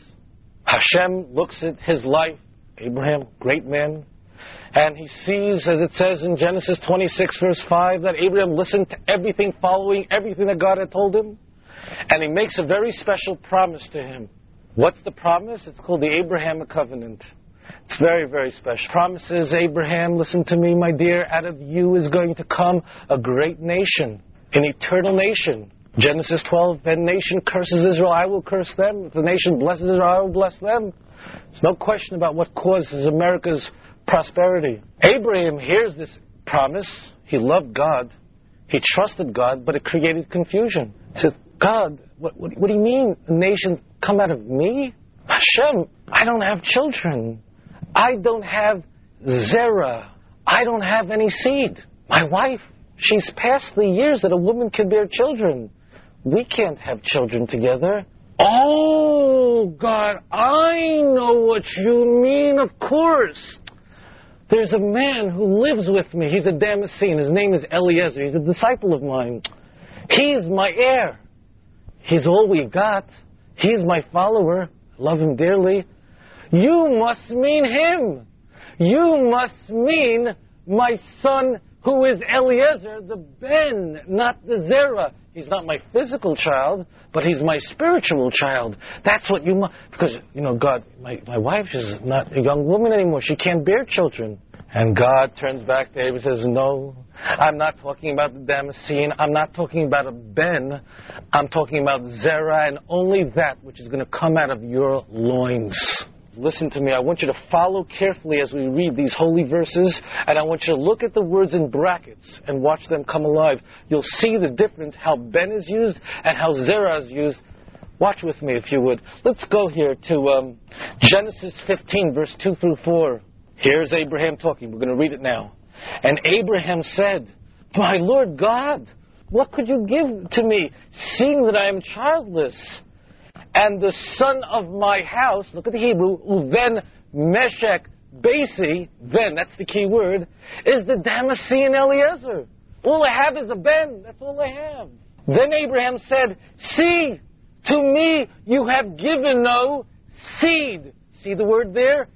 Speaker 1: Hashem looks at his life, Abraham, great man, and he sees, as it says in Genesis 26, verse 5, that Abraham listened to everything, following everything that God had told him. And he makes a very special promise to him. What's the promise? It's called the Abrahamic covenant. It's very, very special. Promises, Abraham, listen to me, my dear, out of you is going to come a great nation, an eternal nation. Genesis 12, if a nation curses Israel, I will curse them. If the nation blesses Israel, I will bless them. There's no question about what causes America's prosperity. Abraham hears this promise. He loved God. He trusted God, but it created confusion. He said, God, what do you mean nations come out of me? Hashem, I don't have children. I don't have zera. I don't have any seed. My wife, she's past the years that a woman can bear children. We can't have children together. Oh, God, I know what you mean, of course. There's a man who lives with me. He's a Damascene. His name is Eliezer. He's a disciple of mine. He's my heir. He's all we've got. He's my follower. I love him dearly. You must mean him. You must mean my son who is Eliezer, the Ben, not the Zerah. He's not my physical child, but he's my spiritual child. That's what you must... Because, God, my wife is not a young woman anymore. She can't bear children. And God turns back to Abraham and says, no, I'm not talking about the Damascene. I'm not talking about a Ben. I'm talking about Zerah and only that which is going to come out of your loins. Listen to me. I want you to follow carefully as we read these holy verses, and I want you to look at the words in brackets and watch them come alive. You'll see the difference, how Ben is used and how Zerah is used. Watch with me if you would. Let's go here to Genesis 15, verse 2 through 4. Here's Abraham talking. We're going to read it now. And Abraham said, my Lord God, what could you give to me, seeing that I am childless? And the son of my house, look at the Hebrew, Uven Meshech Basi, Ven, that's the key word, is the Damascene Eliezer. All I have is a Ben, that's all I have. Then Abraham said, see, to me you have given no seed. See the word there?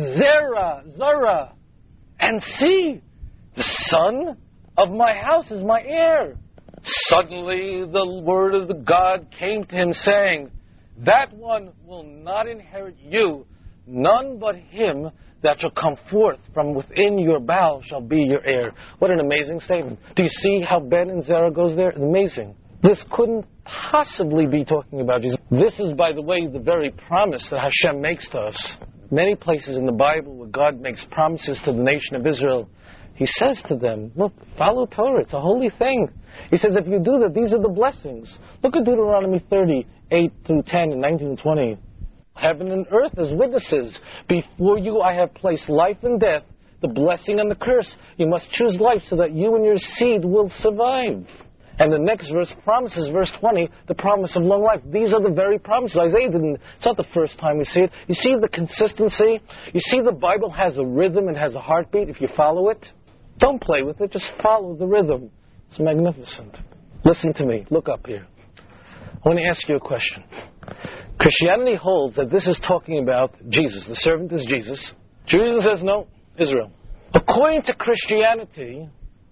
Speaker 1: Zerah. And see, the son of my house is my heir. Suddenly the word of the God came to him saying, that one will not inherit you, none but him that shall come forth from within your bowels shall be your heir. What an amazing statement. Do you see how Ben and Zerah goes there? Amazing. This couldn't possibly be talking about Jesus. This is, by the way, the very promise that Hashem makes to us. Many places in the Bible where God makes promises to the nation of Israel, He says to them, look, follow Torah. It's a holy thing. He says, if you do that, these are the blessings. Look at Deuteronomy 30, 8 through 10 and 19 and 20. Heaven and earth as witnesses. Before you I have placed life and death, the blessing and the curse. You must choose life so that you and your seed will survive. And the next verse promises, verse 20, the promise of long life. These are the very promises. Isaiah didn't, it's not the first time we see it. You see the consistency? You see the Bible has a rhythm and has a heartbeat if you follow it? Don't play with it, just follow the rhythm. It's magnificent. Listen to me, look up here. I want to ask you a question. Christianity holds that this is talking about Jesus. The servant is Jesus. Judaism says no, Israel. According to Christianity,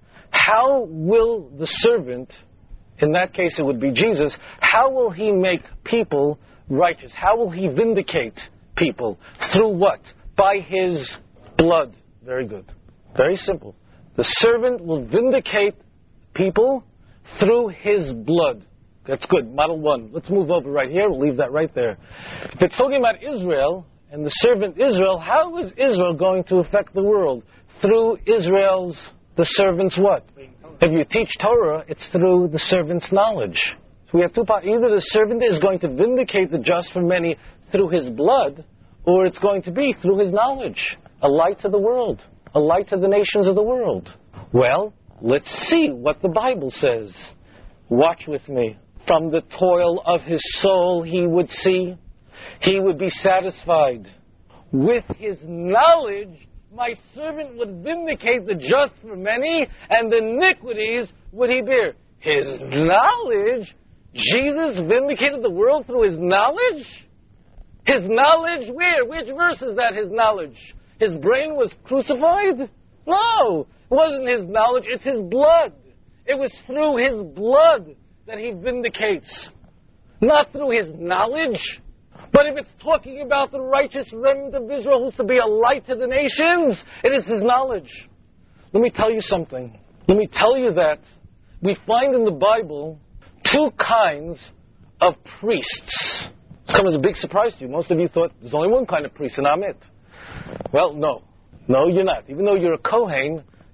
Speaker 1: how will the servant, in that case it would be Jesus, how will he make people righteous? How will he vindicate people? Through what? By his blood. Very good. Very simple. The servant will vindicate people through his blood. That's good. Model 1. Let's move over right here. We'll leave that right there. If it's talking about Israel and the servant Israel, how is Israel going to affect the world? Through Israel's, the servant's what? If you teach Torah, it's through the servant's knowledge. So we have two parts. Either the servant is going to vindicate the just for many through his blood, or it's going to be through his knowledge. A light to the world. A light to the nations of the world. Well, let's see what the Bible says. Watch with me. From the toil of his soul he would see. He would be satisfied. With his knowledge, my servant would vindicate the just for many, and the iniquities would he bear. His knowledge? Jesus vindicated the world through his knowledge? His knowledge where? Which verse is that, his knowledge? His brain was crucified? No, it wasn't his knowledge, it's his blood. It was through his blood that he vindicates, not through his knowledge. But if it's talking about the righteous remnant of Israel who's to be a light to the nations, it is his knowledge. Let me tell you something. Let me tell you that we find in the Bible two kinds of priests. It's come as a big surprise to you. Most of you thought there's only one kind of priest, and I'm it. Well, no. No, you're not. Even though you're a Kohen,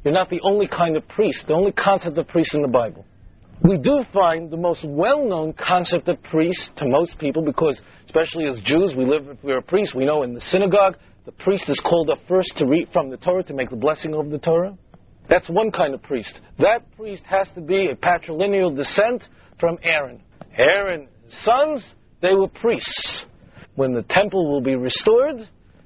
Speaker 1: You're not the only kind of priest, the only concept of priest in the Bible. We do find the most well-known concept of priest to most people, because especially as Jews, if we're a priest, we know in the synagogue, the priest is called up first to read from the Torah, to make the blessing over the Torah. That's one kind of priest. That priest has to be a patrilineal descent from Aaron. Aaron's sons, they were priests. When the temple will be restored,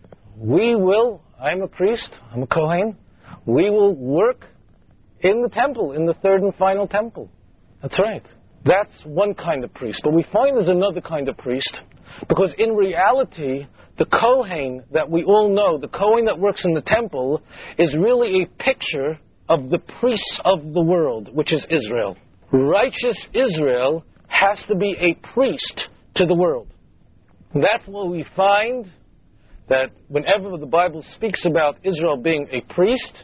Speaker 1: I'm a priest, I'm a Kohen, we will work in the temple, in the third and final temple. That's right. That's one kind of priest. But we find there's another kind of priest, because in reality, the Kohen that we all know, the Kohen that works in the temple, is really a picture of the priests of the world, which is Israel. Righteous Israel has to be a priest to the world. That's what we find, that whenever the Bible speaks about Israel being a priest,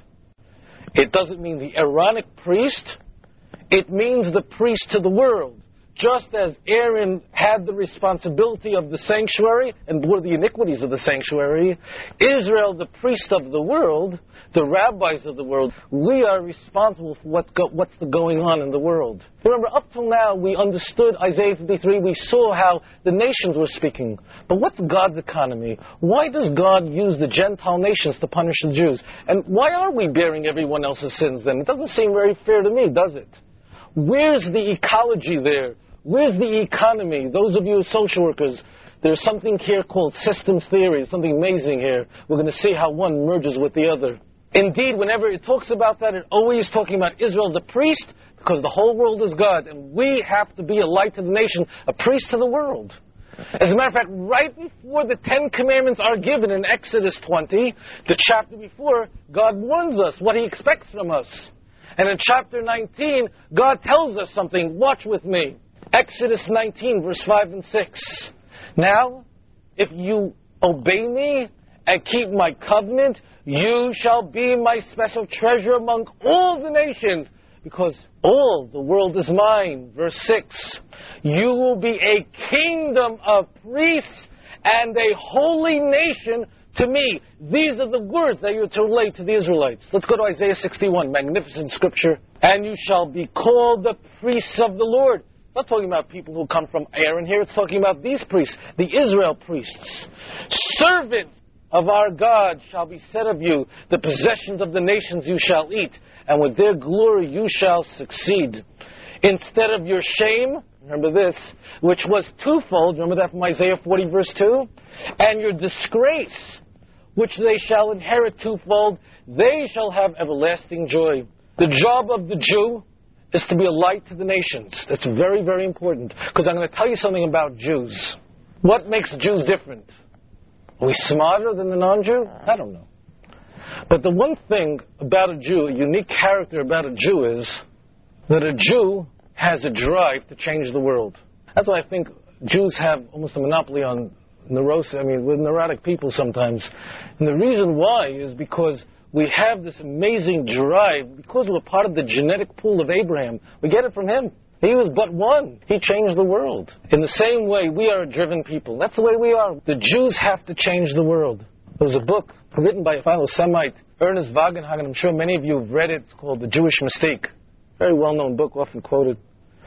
Speaker 1: it doesn't mean the Aaronic priest, it means the priest to the world. Just as Aaron had the responsibility of the sanctuary and bore the iniquities of the sanctuary, Israel, the priest of the world, the rabbis of the world, we are responsible for what's going on in the world. Remember, up till now, we understood Isaiah 53. We saw how the nations were speaking. But what's God's economy? Why does God use the Gentile nations to punish the Jews? And why are we bearing everyone else's sins then? It doesn't seem very fair to me, does it? Where's the ecology there? Where's the economy? Those of you social workers, there's something here called systems theory, something amazing here. We're going to see how one merges with the other. Indeed, whenever it talks about that, it always talking about Israel as a priest, because the whole world is God, and we have to be a light to the nation, a priest to the world. As a matter of fact, right before the 10 Commandments are given in Exodus 20, the chapter before, God warns us what He expects from us. And in chapter 19, God tells us something. Watch with me. Exodus 19, verse 5 and 6. Now, if you obey me and keep my covenant, you shall be my special treasure among all the nations, because all the world is mine. Verse 6. You will be a kingdom of priests and a holy nation to me. These are the words that you're to relate to the Israelites. Let's go to Isaiah 61, magnificent scripture. And you shall be called the priests of the Lord. It's not talking about people who come from Aaron here. It's talking about these priests, the Israel priests. Servants of our God shall be said of you. The possessions of the nations you shall eat, and with their glory you shall succeed. Instead of your shame, remember this, which was twofold, remember that from Isaiah 40 verse 2? And your disgrace, which they shall inherit twofold, they shall have everlasting joy. The job of the Jew is to be a light to the nations. That's very, very important. Because I'm going to tell you something about Jews. What makes Jews different? Are we smarter than the non-Jew? I don't know. But the one thing about a Jew, a unique character about a Jew, is that a Jew has a drive to change the world. That's why I think Jews have almost a monopoly on neurosis. I mean, we're neurotic people sometimes. And the reason why is because we have this amazing drive, because we're part of the genetic pool of Abraham. We get it from him. He was but one. He changed the world. In the same way, we are a driven people. That's the way we are. The Jews have to change the world. There was a book written by a fellow Semite, Ernest Wagenhagen. I'm sure many of you have read it. It's called The Jewish Mistake. Very well-known book, often quoted.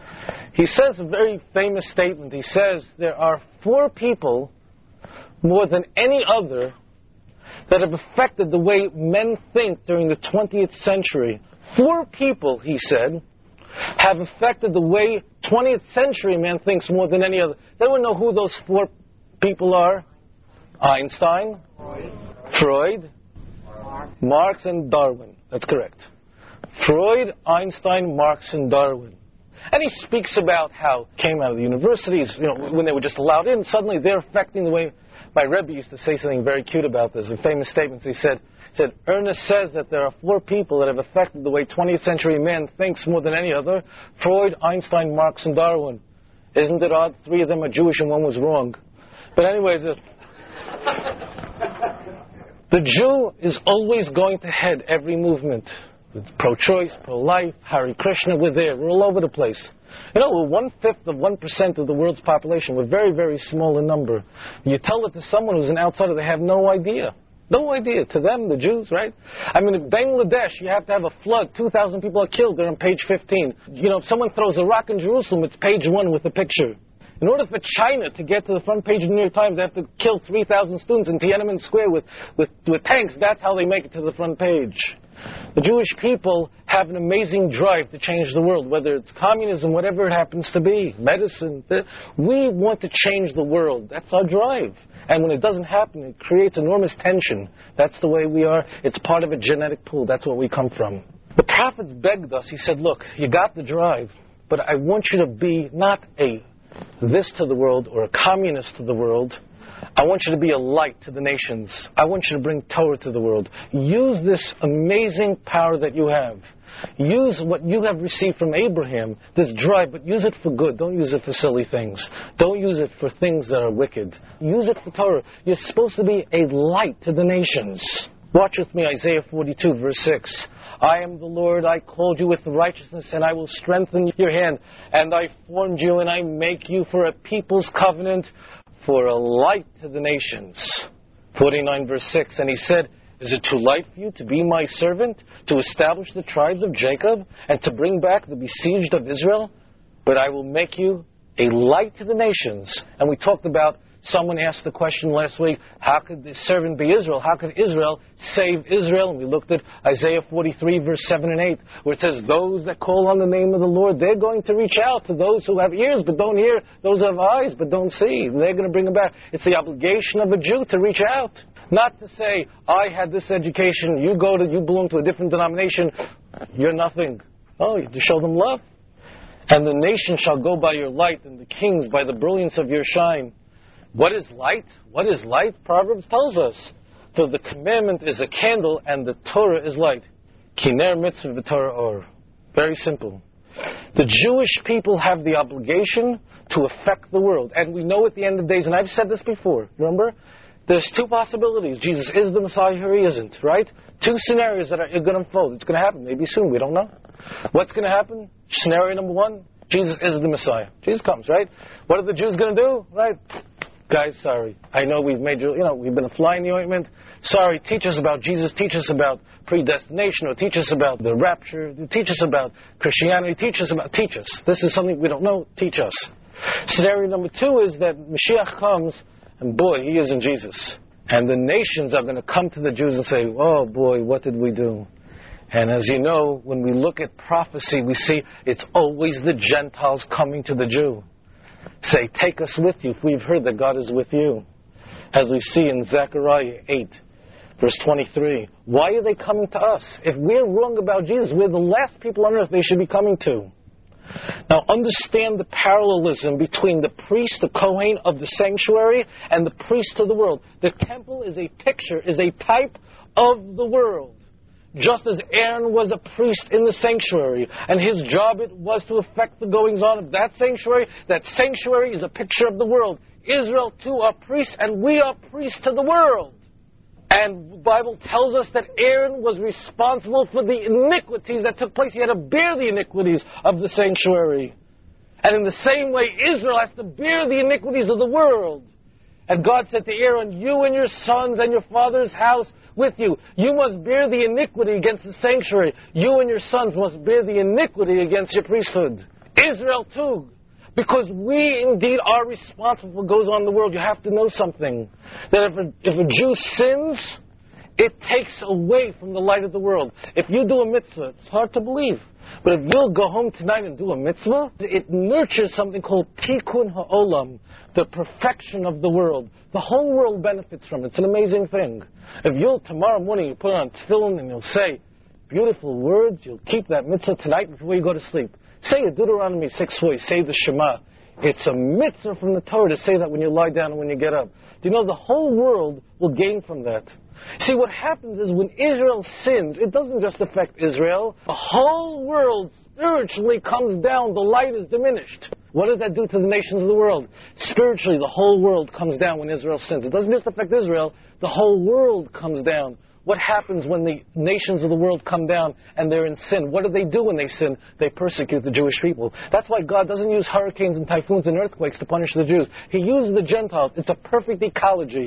Speaker 1: He says a very famous statement. He says, there are 4 people more than any other that have affected the way men think during the 20th century. 4 people, he said, have affected the way 20th century man thinks more than any other. Does anyone know who those 4 people are? Einstein, Freud, Marx, and Darwin. That's correct. Freud, Einstein, Marx, and Darwin. And he speaks about how came out of the universities, when they were just allowed in, suddenly they're affecting the way. My Rebbe used to say something very cute about this, a famous statement. He said, Ernest says that there are 4 people that have affected the way 20th century man thinks more than any other: Freud, Einstein, Marx, and Darwin. Isn't it odd? 3 of them are Jewish and 1 was wrong. But anyways, the Jew is always going to head every movement. With pro-choice, pro-life, Hare Krishna, we're there. We're all over the place. We're 1/5 of 1% of the world's population. We're very, very small in number. You tell it to someone who's an outsider, they have no idea. No idea. To them, the Jews, right? I mean, in Bangladesh, you have to have a flood. 2,000 people are killed. They're on page 15. You know, if someone throws a rock in Jerusalem, it's page 1 with a picture. In order for China to get to the front page of the New York Times, they have to kill 3,000 students in Tiananmen Square with tanks. That's how they make it to the front page. The Jewish people have an amazing drive to change the world, whether it's communism, whatever it happens to be, medicine. We want to change the world. That's our drive. And when it doesn't happen, it creates enormous tension. That's the way we are. It's part of a genetic pool. That's where we come from. The prophets begged us. He said, look, you got the drive, but I want you to be not a this to the world or a communist to the world. I want you to be a light to the nations. I want you to bring Torah to the world. Use this amazing power that you have. Use what you have received from Abraham, this drive, but use it for good. Don't use it for silly things. Don't use it for things that are wicked. Use it for Torah. You're supposed to be a light to the nations. Watch with me Isaiah 42, verse 6. I am the Lord, I called you with righteousness, and I will strengthen your hand. And I formed you, and I make you for a people's covenant, for a light to the nations. 49, verse 6. And he said, is it too light for you to be my servant, to establish the tribes of Jacob, and to bring back the besieged of Israel? But I will make you a light to the nations. And we talked about, someone asked the question last week, how could the servant be Israel? How could Israel save Israel? And we looked at Isaiah 43, verse 7 and 8, where it says, those that call on the name of the Lord, they're going to reach out to those who have ears but don't hear, those who have eyes but don't see. They're going to bring them back. It's the obligation of a Jew to reach out. Not to say, I had this education, you belong to a different denomination, you're nothing. Oh, you have to show them love. And the nation shall go by your light, and the kings by the brilliance of your shine. What is light? What is light? Proverbs tells us. For the commandment is a candle, and the Torah is light. Kiner mitzvah v'Torah or. Very simple. The Jewish people have the obligation to affect the world. And we know at the end of days, and I've said this before, remember? There's two possibilities. Jesus is the Messiah or he isn't, right? Two scenarios that are going to unfold. It's going to happen. Maybe soon. We don't know. What's going to happen? Scenario number 1, Jesus is the Messiah. Jesus comes, right? What are the Jews going to do? Right? Guys, sorry. I know we've made you, we've been a fly in the ointment. Sorry, teach us about Jesus. Teach us about predestination, or teach us about the rapture. Teach us about Christianity. Teach us. This is something we don't know. Teach us. Scenario number 2 is that Mashiach comes, and boy, he isn't Jesus. And the nations are going to come to the Jews and say, oh boy, what did we do? And as you know, when we look at prophecy, we see it's always the Gentiles coming to the Jew. Say, take us with you, if we've heard that God is with you. As we see in Zechariah 8, verse 23. Why are they coming to us? If we're wrong about Jesus, we're the last people on earth they should be coming to. Now understand the parallelism between the priest, the Kohen of the sanctuary, and the priest of the world. The temple is a picture, is a type of the world. Just as Aaron was a priest in the sanctuary, and his job it was to affect the goings-on of that sanctuary is a picture of the world. Israel too are priests, and we are priests to the world. And the Bible tells us that Aaron was responsible for the iniquities that took place. He had to bear the iniquities of the sanctuary. And in the same way, Israel has to bear the iniquities of the world. And God said to Aaron, you and your sons and your father's house with you, you must bear the iniquity against the sanctuary. You and your sons must bear the iniquity against your priesthood. Israel too. Because we indeed are responsible for what goes on in the world. You have to know something. That if a Jew sins, it takes away from the light of the world. If you do a mitzvah, it's hard to believe. But if you'll go home tonight and do a mitzvah, it nurtures something called tikkun ha'olam, the perfection of the world. The whole world benefits from it. It's an amazing thing. If you'll, tomorrow morning, you put on tefillin and you'll say beautiful words, you'll keep that mitzvah tonight before you go to sleep. Say a Deuteronomy 6:4, say the Shema. It's a mitzvah from the Torah to say that when you lie down and when you get up. Do you know the whole world will gain from that? See, what happens is when Israel sins, it doesn't just affect Israel. The whole world spiritually comes down. The light is diminished. What does that do to the nations of the world? Spiritually, the whole world comes down when Israel sins. It doesn't just affect Israel. The whole world comes down. What happens when the nations of the world come down and they're in sin? What do they do when they sin? They persecute the Jewish people. That's why God doesn't use hurricanes and typhoons and earthquakes to punish the Jews. He uses the Gentiles. It's a perfect ecology.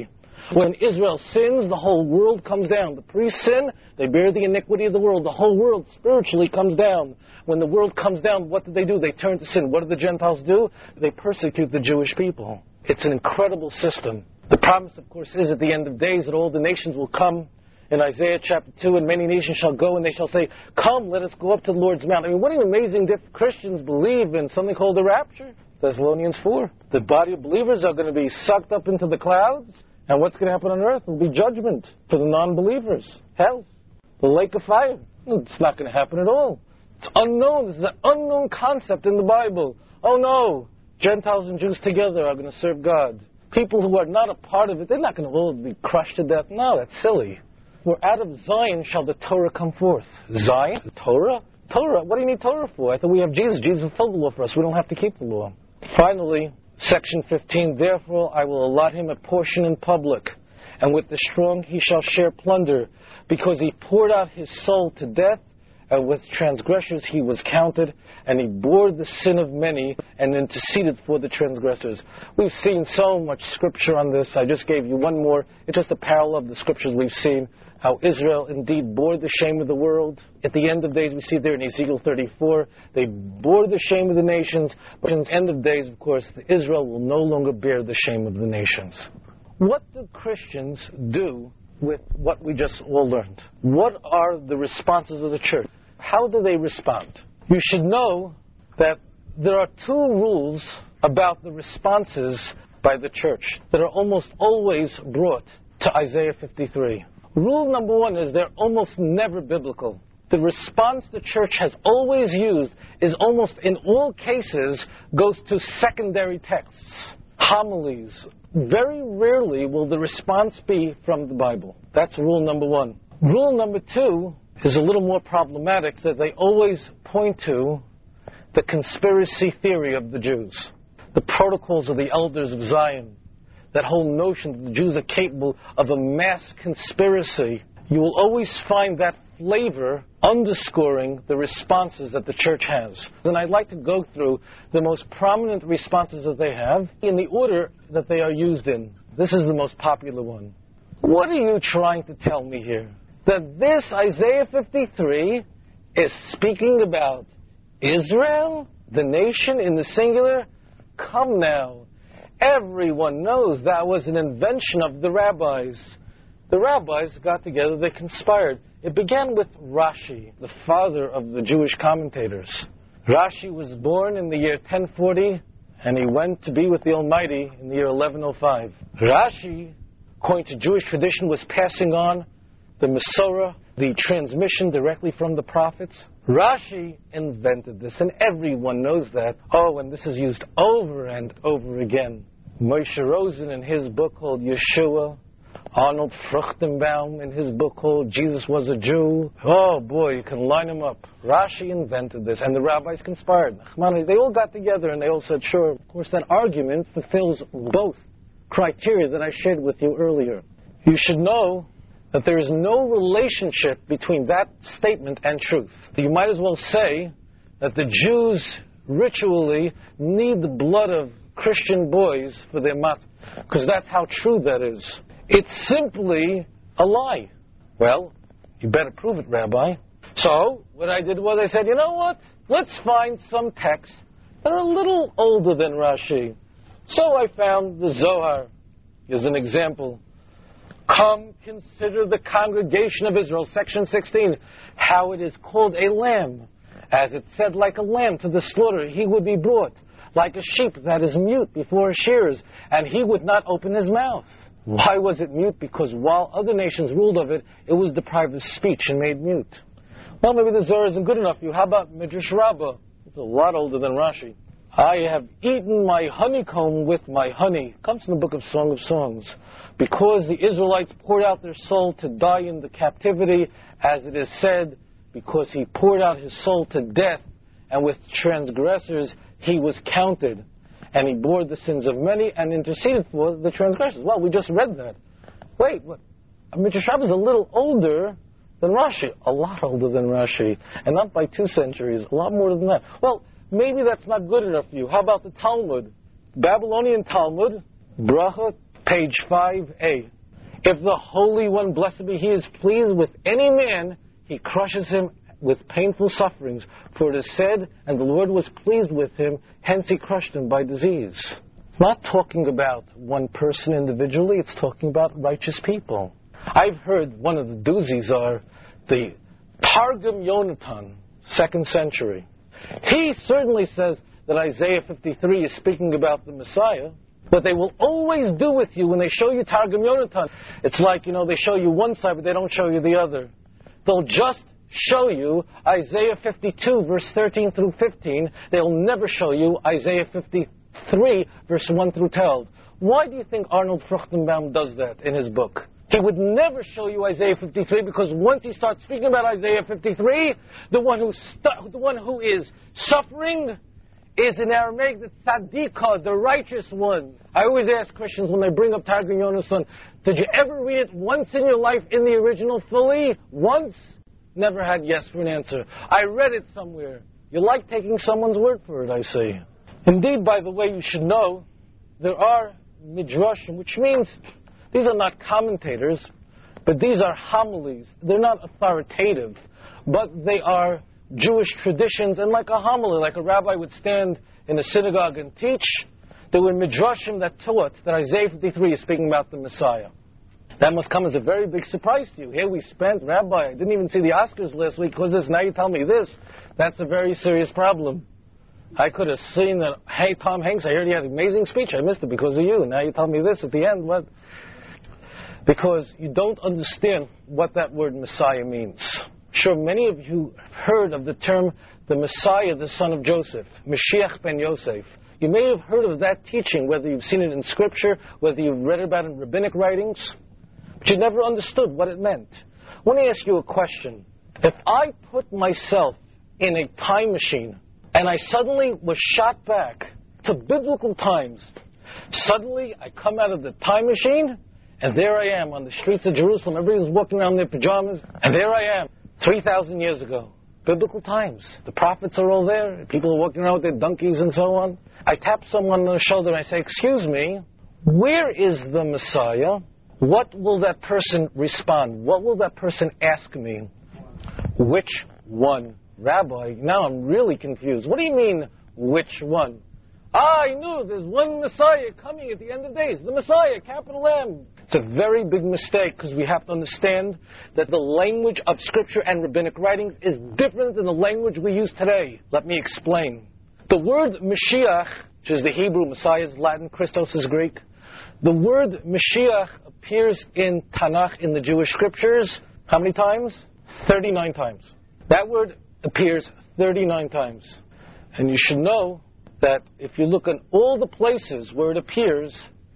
Speaker 1: When Israel sins, the whole world comes down. The priests sin, they bear the iniquity of the world. The whole world spiritually comes down. When the world comes down, what do? They turn to sin. What do the Gentiles do? They persecute the Jewish people. It's an incredible system. The promise, of course, is at the end of days that all the nations will come. In Isaiah chapter 2, and many nations shall go, and they shall say, come, let us go up to the Lord's mount. I mean, what an amazing Christians believe in something called the rapture. Thessalonians 4. The body of believers are going to be sucked up into the clouds, and what's going to happen on earth will be judgment for the non-believers. Hell. The lake of fire. It's not going to happen at all. It's unknown. This is an unknown concept in the Bible. Oh no, Gentiles and Jews together are going to serve God. People who are not a part of it, they're not going to all be crushed to death. No, that's silly. For out of Zion shall the Torah come forth. Zion? The Torah? Torah? What do you need Torah for? I thought we have Jesus. Jesus fulfilled the law for us. We don't have to keep the law. Finally, section 15, therefore I will allot him a portion in public, and with the strong he shall share plunder, because he poured out his soul to death, and with transgressors he was counted, and he bore the sin of many, and interceded for the transgressors. We've seen so much scripture on this. I just gave you one more. It's just a parallel of the scriptures we've seen, how Israel indeed bore the shame of the world. At the end of days, we see there in Ezekiel 34, they bore the shame of the nations, but in the end of days, of course, Israel will no longer bear the shame of the nations. What do Christians do with what we just all learned? What are the responses of the church? How do they respond? You should know that there are two rules about the responses by the church that are almost always brought to Isaiah 53. Rule number one is they're almost never biblical. The response the church has always used is almost in all cases goes to secondary texts, homilies. Very rarely will the response be from the Bible. That's rule number one. Rule number two is a little more problematic, that they always point to the conspiracy theory of the Jews, the protocols of the elders of Zion, that whole notion that the Jews are capable of a mass conspiracy. You will always find that flavor underscoring the responses that the church has. And I'd like to go through the most prominent responses that they have in the order that they are used in. This is the most popular one. What are you trying to tell me here? That this Isaiah 53 is speaking about Israel, the nation in the singular? Come now. Everyone knows that was an invention of the rabbis. The rabbis got together, they conspired. It began with Rashi, the father of the Jewish commentators. Rashi was born in the year 1040, and he went to be with the Almighty in the year 1105. Rashi, according to Jewish tradition, was passing on the Masorah, the transmission directly from the prophets. Rashi invented this, and everyone knows that. Oh, and this is used over and over again. Moshe Rosen in his book called Yeshua, Arnold Fruchtenbaum in his book called Jesus Was a Jew. Oh boy, you can line them up. Rashi invented this, and the rabbis conspired. They all got together and they all said, sure. Of course, that argument fulfills both criteria that I shared with you earlier. You should know that there is no relationship between that statement and truth. You might as well say that the Jews ritually need the blood of Christian boys for their matzah, because that's how true that is. It's simply a lie. Well, you better prove it, Rabbi. So, what I did was I said, you know what? Let's find some texts that are a little older than Rashi. So I found the Zohar as an example. Come, consider the congregation of Israel, section 16, how it is called a lamb. As it said, like a lamb to the slaughter, he would be brought, like a sheep that is mute before his shearers, and he would not open his mouth. Why was it mute? Because while other nations ruled of it, it was deprived of speech and made mute. Well, maybe the Zohar isn't good enough for you. How about Midrash Rabbah? It's a lot older than Rashi. I have eaten my honeycomb with my honey. It comes from the book of Song of Songs. Because the Israelites poured out their soul to die in the captivity, as it is said, because he poured out his soul to death, and with transgressors he was counted. And he bore the sins of many and interceded for the transgressors. Well, we just read that. Wait, what? Midrash Rabbah is a little older than Rashi. A lot older than Rashi. And not by 2 centuries. A lot more than that. Well, maybe that's not good enough for you. How about the Talmud? Babylonian Talmud, Bracha, page 5a. If the Holy One, blessed be He, is pleased with any man, He crushes him with painful sufferings. For it is said, and the Lord was pleased with him, hence He crushed him by disease. It's not talking about one person individually, it's talking about righteous people. I've heard one of the doozies are the Targum Yonatan, 2nd century. He certainly says that Isaiah 53 is speaking about the Messiah. What they will always do with you when they show you Targum Yonatan, it's like, they show you one side, but they don't show you the other. They'll just show you Isaiah 52, verse 13 through 15. They'll never show you Isaiah 53, verse 1 through 12. Why do you think Arnold Fruchtenbaum does that in his book? He would never show you Isaiah 53, because once he starts speaking about Isaiah 53, the one who is suffering is in Aramaic the tzadikah, the righteous one. I always ask Christians when they bring up Targum Yonatan, did you ever read it once in your life in the original fully? Once? Never had yes for an answer. I read it somewhere. You like taking someone's word for it, I say. Indeed, by the way, you should know, there are midrashim, which means these are not commentators, but these are homilies. They're not authoritative, but they are Jewish traditions, and like a homily, like a rabbi would stand in a synagogue and teach, there were midrashim that taught that Isaiah 53 is speaking about the Messiah. That must come as a very big surprise to you. Here we spent, Rabbi, I didn't even see the Oscars last week because this, now you tell me this. That's a very serious problem. I could have seen that, hey, Tom Hanks, I heard he had an amazing speech. I missed it because of you. Now you tell me this at the end. What? Because you don't understand what that word Messiah means. Sure, many of you have heard of the term the Messiah, the son of Joseph, Mashiach ben Yosef. You may have heard of that teaching, whether you've seen it in Scripture, whether you've read about it in rabbinic writings, but you never understood what it meant. I want to ask you a question. If I put myself in a time machine and I suddenly was shot back to biblical times, suddenly I come out of the time machine and there I am on the streets of Jerusalem. Everybody's walking around in their pajamas, and there I am, 3,000 years ago. Biblical times. The prophets are all there. People are walking around with their donkeys and so on. I tap someone on the shoulder and I say, excuse me, where is the Messiah? What will that person respond? What will that person ask me? Which one? Rabbi, now I'm really confused. What do you mean, which one? I knew there's one Messiah coming at the end of days. The Messiah, capital M. It's a very big mistake, because we have to understand that the language of Scripture and rabbinic writings is different than the language we use today. Let me explain. The word Mashiach, which is the Hebrew, Messiah is Latin, Christos is Greek. The word Mashiach appears in Tanakh, in the Jewish Scriptures, how many times? 39 times. That word appears 39 times. And you should know that if you look at all the places where it appears,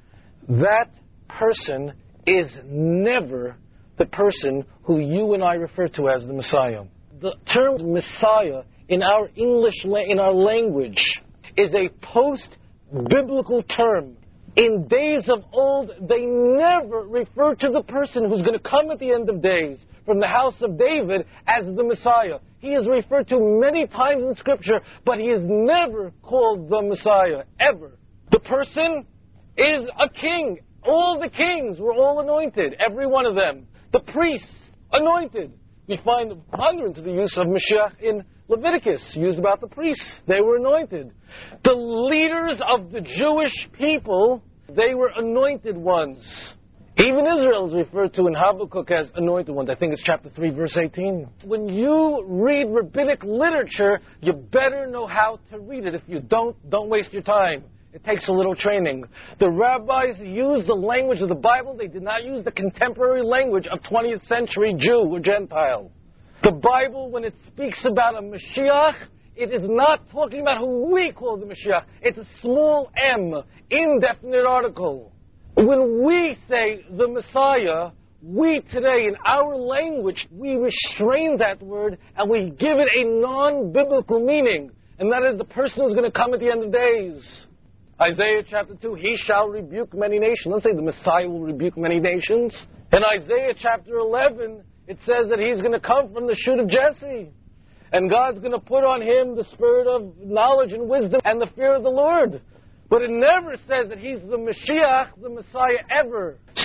Speaker 1: that person is never the person who you and I refer to as the Messiah. The term Messiah in our English, in our language, is a post-biblical term. In days of old, they never referred to the person who's going to come at the end of days from the house of David as the Messiah. He is referred to many times in Scripture, but he is never called the Messiah, ever. The person is a king. All the kings were all anointed, every one of them. The priests, anointed. We find hundreds of the use of Mashiach in Leviticus, used about the priests. They were anointed. The leaders of the Jewish people, they were anointed ones. Even Israel is referred to in Habakkuk as anointed ones. I think it's chapter 3, verse 18. When you read rabbinic literature, you better know how to read it. If you don't waste your time. It takes a little training. The rabbis used the language of the Bible. They did not use the contemporary language of 20th century Jew or Gentile. The Bible, when it speaks about a Mashiach, it is not talking about who we call the Mashiach. It's a small m, indefinite article. When we say the Messiah, we today, in our language, we restrain that word and we give it a non-biblical meaning. And that is the person who's going to come at the end of days. Isaiah chapter 2, he shall rebuke many nations. Let's say the Messiah will rebuke many nations. In Isaiah chapter 11, it says that he's going to come from the shoot of Jesse. And God's going to put on him the spirit of knowledge and wisdom and the fear of the Lord. But it never says that he's the Mashiach, the Messiah, ever. So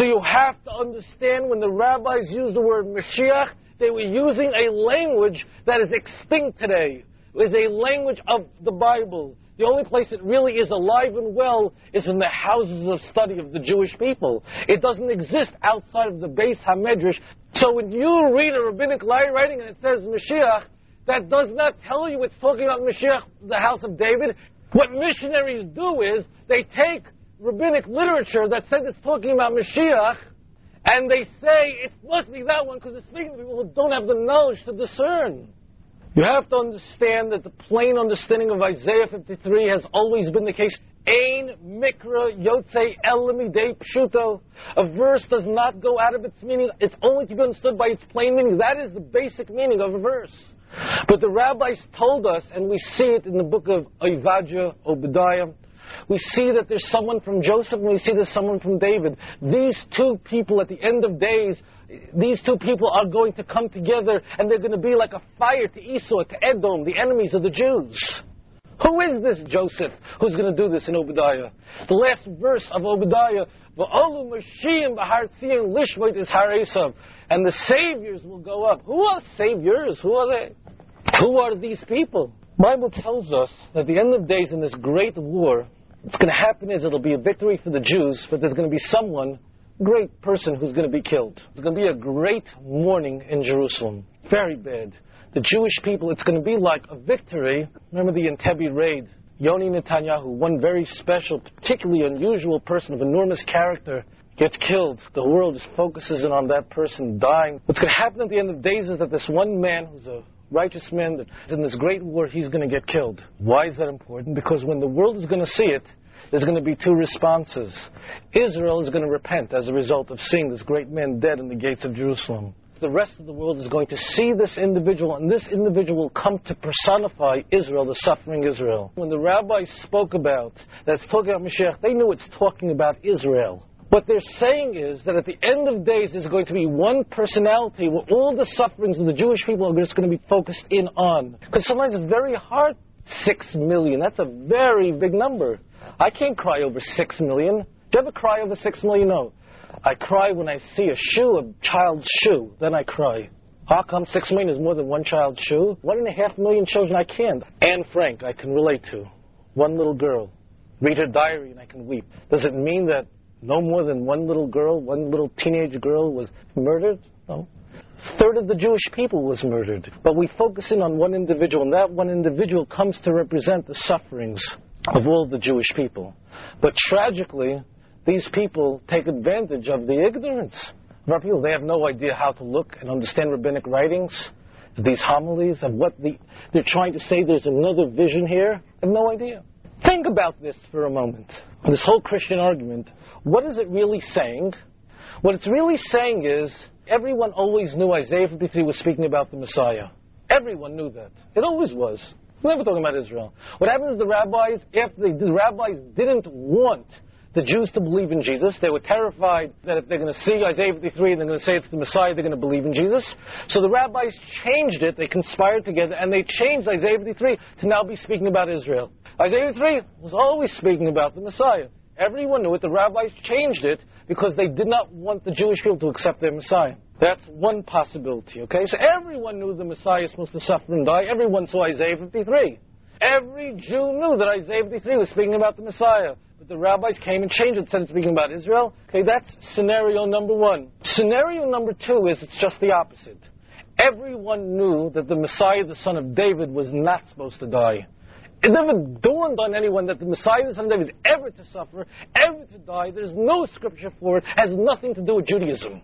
Speaker 1: So you have to understand when the rabbis used the word Mashiach, they were using a language that is extinct today. It is a language of the Bible. The only place it really is alive and well is in the houses of study of the Jewish people. It doesn't exist outside of the Beis HaMedrash. So when you read a rabbinic writing and it says Mashiach, that does not tell you it's talking about Mashiach, the house of David. What missionaries do is they take rabbinic literature that says it's talking about Mashiach, and they say it must be that one because it's speaking to people who don't have the knowledge to discern. You have to understand that the plain understanding of Isaiah 53 has always been the case. Ein mikra yotzei el midei pshuto. A verse does not go out of its meaning. It's only to be understood by its plain meaning. That is the basic meaning of a verse. But the rabbis told us, and we see it in the book of Ovadia, Obadiah, we see that there's someone from Joseph and we see there's someone from David. These two people at the end of days, these two people are going to come together and they're going to be like a fire to Esau, to Edom, the enemies of the Jews. Who is this Joseph who's going to do this in Obadiah? The last verse of Obadiah, V'olu Mashiach b'har Tzion lishvot es har Esav, and the saviors will go up. Who are saviors? Who are they? Who are these people? The Bible tells us that at the end of days in this great war, what's going to happen is it'll be a victory for the Jews, but there's going to be someone, great person, who's going to be killed. It's going to be a great mourning in Jerusalem. Very bad. The Jewish people, it's going to be like a victory. Remember the Entebbe raid? Yoni Netanyahu, one very special, particularly unusual person of enormous character, gets killed. The world just focuses in on that person dying. What's going to happen at the end of days is that this one man, who's a righteous man, that is in this great war, he's going to get killed. Why is that important? Because when the world is going to see it, there's going to be two responses. Israel is going to repent as a result of seeing this great man dead in the gates of Jerusalem. The rest of the world is going to see this individual, and this individual will come to personify Israel, the suffering Israel. When the rabbis spoke about that it's talking about Mashiach, they knew it's talking about Israel. What they're saying is that at the end of days there's going to be one personality where all the sufferings of the Jewish people are just going to be focused in on. Because sometimes it's very hard, 6 million, that's a very big number. I can't cry over 6 million. Do you ever cry over 6 million? No. I cry when I see a shoe, a child's shoe. Then I cry. How come 6 million is more than one child's shoe? 1.5 million children I can't. Anne Frank I can relate to. One little girl. Read her diary and I can weep. Does it mean that no more than one little girl, one little teenage girl was murdered? No. A third of the Jewish people was murdered. But we focus in on one individual, and that one individual comes to represent the sufferings of all the Jewish people. But tragically, these people take advantage of the ignorance of our people. They have no idea how to look and understand rabbinic writings, these homilies, of what they're trying to say. There's another vision here. I have no idea. Think about this for a moment. This whole Christian argument, what is it really saying? What it's really saying is, everyone always knew Isaiah 53 was speaking about the Messiah. Everyone knew that. It always was. We're never talking about Israel. What happens is the rabbis, the rabbis didn't want the Jews to believe in Jesus. They were terrified that if they're going to see Isaiah 53 and they're going to say it's the Messiah, they're going to believe in Jesus. So the rabbis changed it. They conspired together and they changed Isaiah 53 to now be speaking about Israel. Isaiah 53 was always speaking about the Messiah. Everyone knew it. The rabbis changed it because they did not want the Jewish people to accept their Messiah. That's one possibility, okay? So everyone knew the Messiah is supposed to suffer and die. Everyone saw Isaiah 53. Every Jew knew that Isaiah 53 was speaking about the Messiah. But the rabbis came and changed it, said it's speaking about Israel. Okay, that's scenario number one. Scenario number two is it's just the opposite. Everyone knew that the Messiah, the son of David, was not supposed to die. It never dawned on anyone that the Messiah, the son of David, is ever to suffer, ever to die. There's no scripture for it. It has nothing to do with Judaism.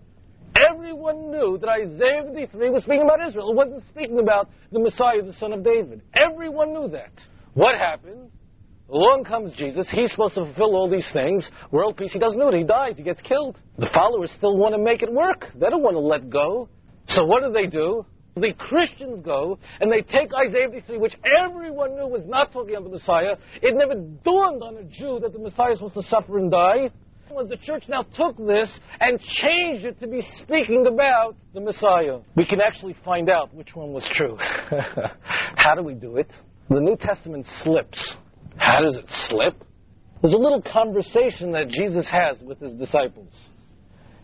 Speaker 1: Everyone knew that Isaiah 53 was speaking about Israel. It wasn't speaking about the Messiah, the son of David. Everyone knew that. What happened? Along comes Jesus. He's supposed to fulfill all these things. World peace. He doesn't do it. He dies. He gets killed. The followers still want to make it work. They don't want to let go. So what do? The Christians go and they take Isaiah 53, which everyone knew was not talking about the Messiah. It never dawned on a Jew that the Messiah was supposed to suffer and die. The church now took this and changed it to be speaking about the Messiah. We can actually find out which one was true. How do we do it? The New Testament slips. How does it slip? There's a little conversation that Jesus has with his disciples.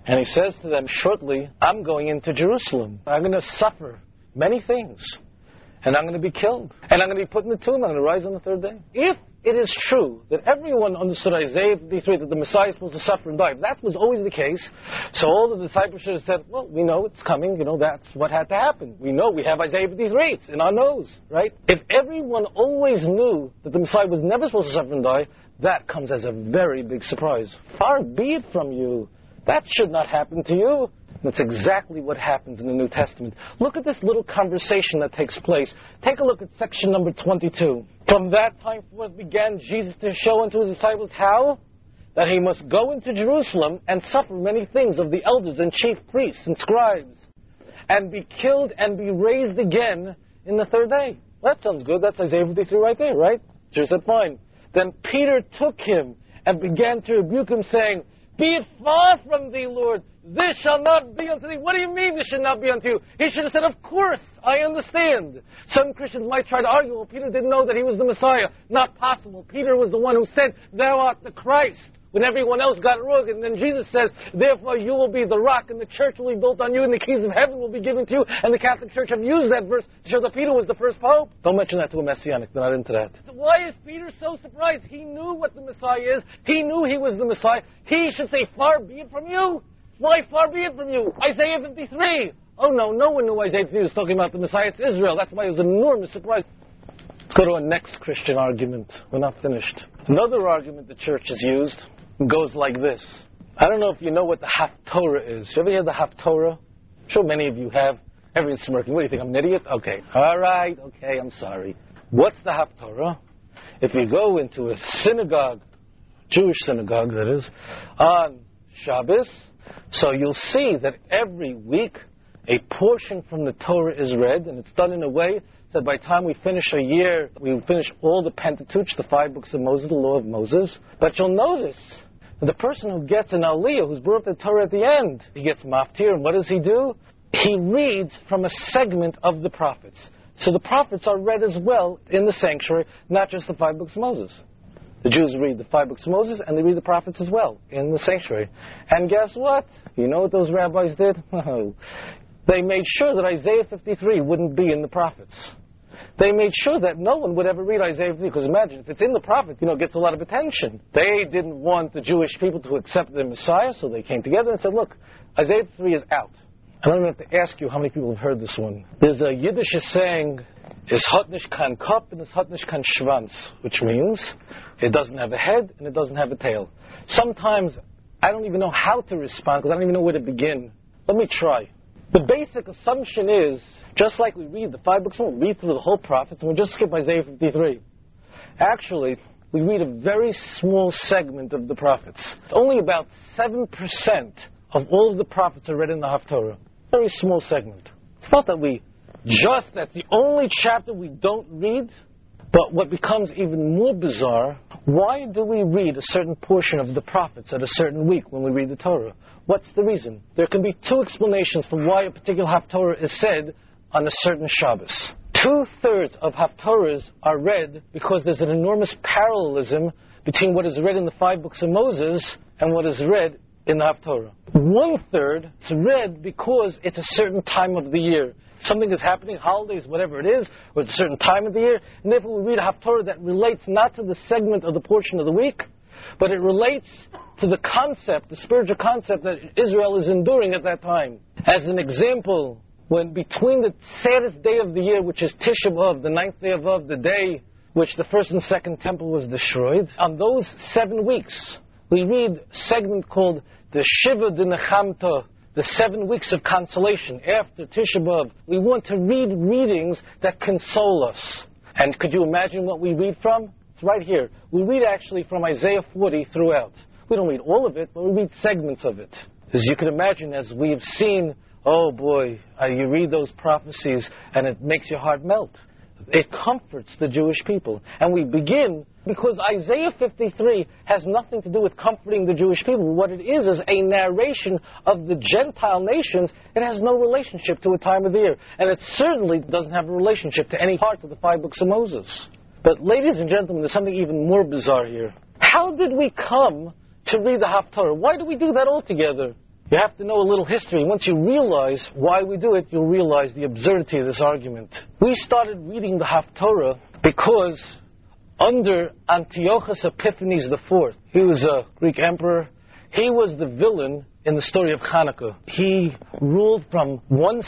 Speaker 1: And he says to them, shortly, I'm going into Jerusalem. I'm going to suffer many things. And I'm going to be killed. And I'm going to be put in the tomb. I'm going to rise on the third day. If it is true that everyone understood Isaiah 53, that the Messiah is supposed to suffer and die, if that was always the case, so all the disciples should have said, well, we know it's coming. That's what had to happen. We know we have Isaiah 53. It's in our nose, right? If everyone always knew that the Messiah was never supposed to suffer and die, that comes as a very big surprise. Far be it from you. That should not happen to you. That's exactly what happens in the New Testament. Look at this little conversation that takes place. Take a look at section number 22. From that time forth began Jesus to show unto his disciples how? That he must go into Jerusalem and suffer many things of the elders and chief priests and scribes, and be killed and be raised again in the third day. Well, that sounds good. That's Isaiah 53 right there, right? Jesus said, fine. Then Peter took him and began to rebuke him, saying, be it far from thee, Lord. This shall not be unto thee. What do you mean this should not be unto you? He should have said, of course, I understand. Some Christians might try to argue, well, Peter didn't know that he was the Messiah. Not possible. Peter was the one who said, thou art the Christ, when everyone else got it wrong. And then Jesus says, therefore you will be the rock, and the church will be built on you, and the keys of heaven will be given to you. And the Catholic Church have used that verse to show that Peter was the first pope. Don't mention that to a Messianic. They're not into that. So why is Peter so surprised? He knew what the Messiah is. He knew he was the Messiah. He should say, far be it from you. Why far be it from you? Isaiah 53. Oh no one knew Isaiah 53 was talking about the Messiah. It's Israel. That's why it was an enormous surprise. Let's go to our next Christian argument. We're not finished. Another argument the church has used goes like this. I don't know if you know what the Haftorah is. You ever hear the Haftorah? I'm sure many of you have. Everyone's smirking. What do you think? I'm an idiot? Okay. All right. Okay, I'm sorry. What's the Haftorah? If you go into a synagogue, Jewish synagogue that is, on Shabbos, so you'll see that every week a portion from the Torah is read, and it's done in a way that by the time we finish a year, we finish all the Pentateuch, the 5 books of Moses, the law of Moses. But you'll notice that the person who gets an aliyah, who's brought up the Torah at the end, he gets maftir, and what does he do? He reads from a segment of the prophets. So the prophets are read as well in the sanctuary, not just the 5 books of Moses. The Jews read the 5 books of Moses, and they read the prophets as well in the sanctuary. And guess what? You know what those rabbis did? They made sure that Isaiah 53 wouldn't be in the prophets. They made sure that no one would ever read Isaiah 53, because imagine, if it's in the prophets, it gets a lot of attention. They didn't want the Jewish people to accept the Messiah, so they came together and said, look, Isaiah 53 is out. I don't have to ask you how many people have heard this one. There's a Yiddish saying, es hat nicht kein Kopf and es hat nicht kein Schwanz, which means it doesn't have a head and it doesn't have a tail. Sometimes I don't even know how to respond because I don't even know where to begin. Let me try. The basic assumption is, just like we read the 5 books, we read through the whole prophets and we just skip Isaiah 53. Actually, we read a very small segment of the prophets. Only about 7% of all of the prophets are read in the Haftorah. Very small segment. It's not that that's the only chapter we don't read, but what becomes even more bizarre, why do we read a certain portion of the prophets at a certain week when we read the Torah? What's the reason? There can be 2 explanations for why a particular Haftorah is said on a certain Shabbos. 2/3 of Haftorahs are read because there's an enormous parallelism between what is read in the 5 books of Moses and what is read in the Haftorah. 1/3 is read because it's a certain time of the year. Something is happening, holidays, whatever it is, or it's a certain time of the year, and therefore we read a Haftorah that relates not to the segment of the portion of the week, but it relates to the concept, the spiritual concept that Israel is enduring at that time. As an example, when between the saddest day of the year, which is Tisha B'Av, the 9th day of Av, the day which the first and second temple was destroyed, on those 7 weeks, we read a segment called the Shiva D'Nechamta, the 7 weeks of consolation after Tisha B'Av. We want to read readings that console us. And could you imagine what we read from? It's right here. We read actually from Isaiah 40 throughout. We don't read all of it, but we read segments of it. As you can imagine, as we've seen, oh boy, you read those prophecies and it makes your heart melt. It comforts the Jewish people. And we begin because Isaiah 53 has nothing to do with comforting the Jewish people. What it is a narration of the Gentile nations. It has no relationship to a time of the year. And it certainly doesn't have a relationship to any part of the 5 books of Moses. But ladies and gentlemen, there's something even more bizarre here. How did we come to read the Haftorah? Why do we do that altogether? You have to know a little history. Once you realize why we do it, you'll realize the absurdity of this argument. We started reading the Haftorah because under Antiochus Epiphanes IV, he was a Greek emperor, he was the villain in the story of Hanukkah. He ruled from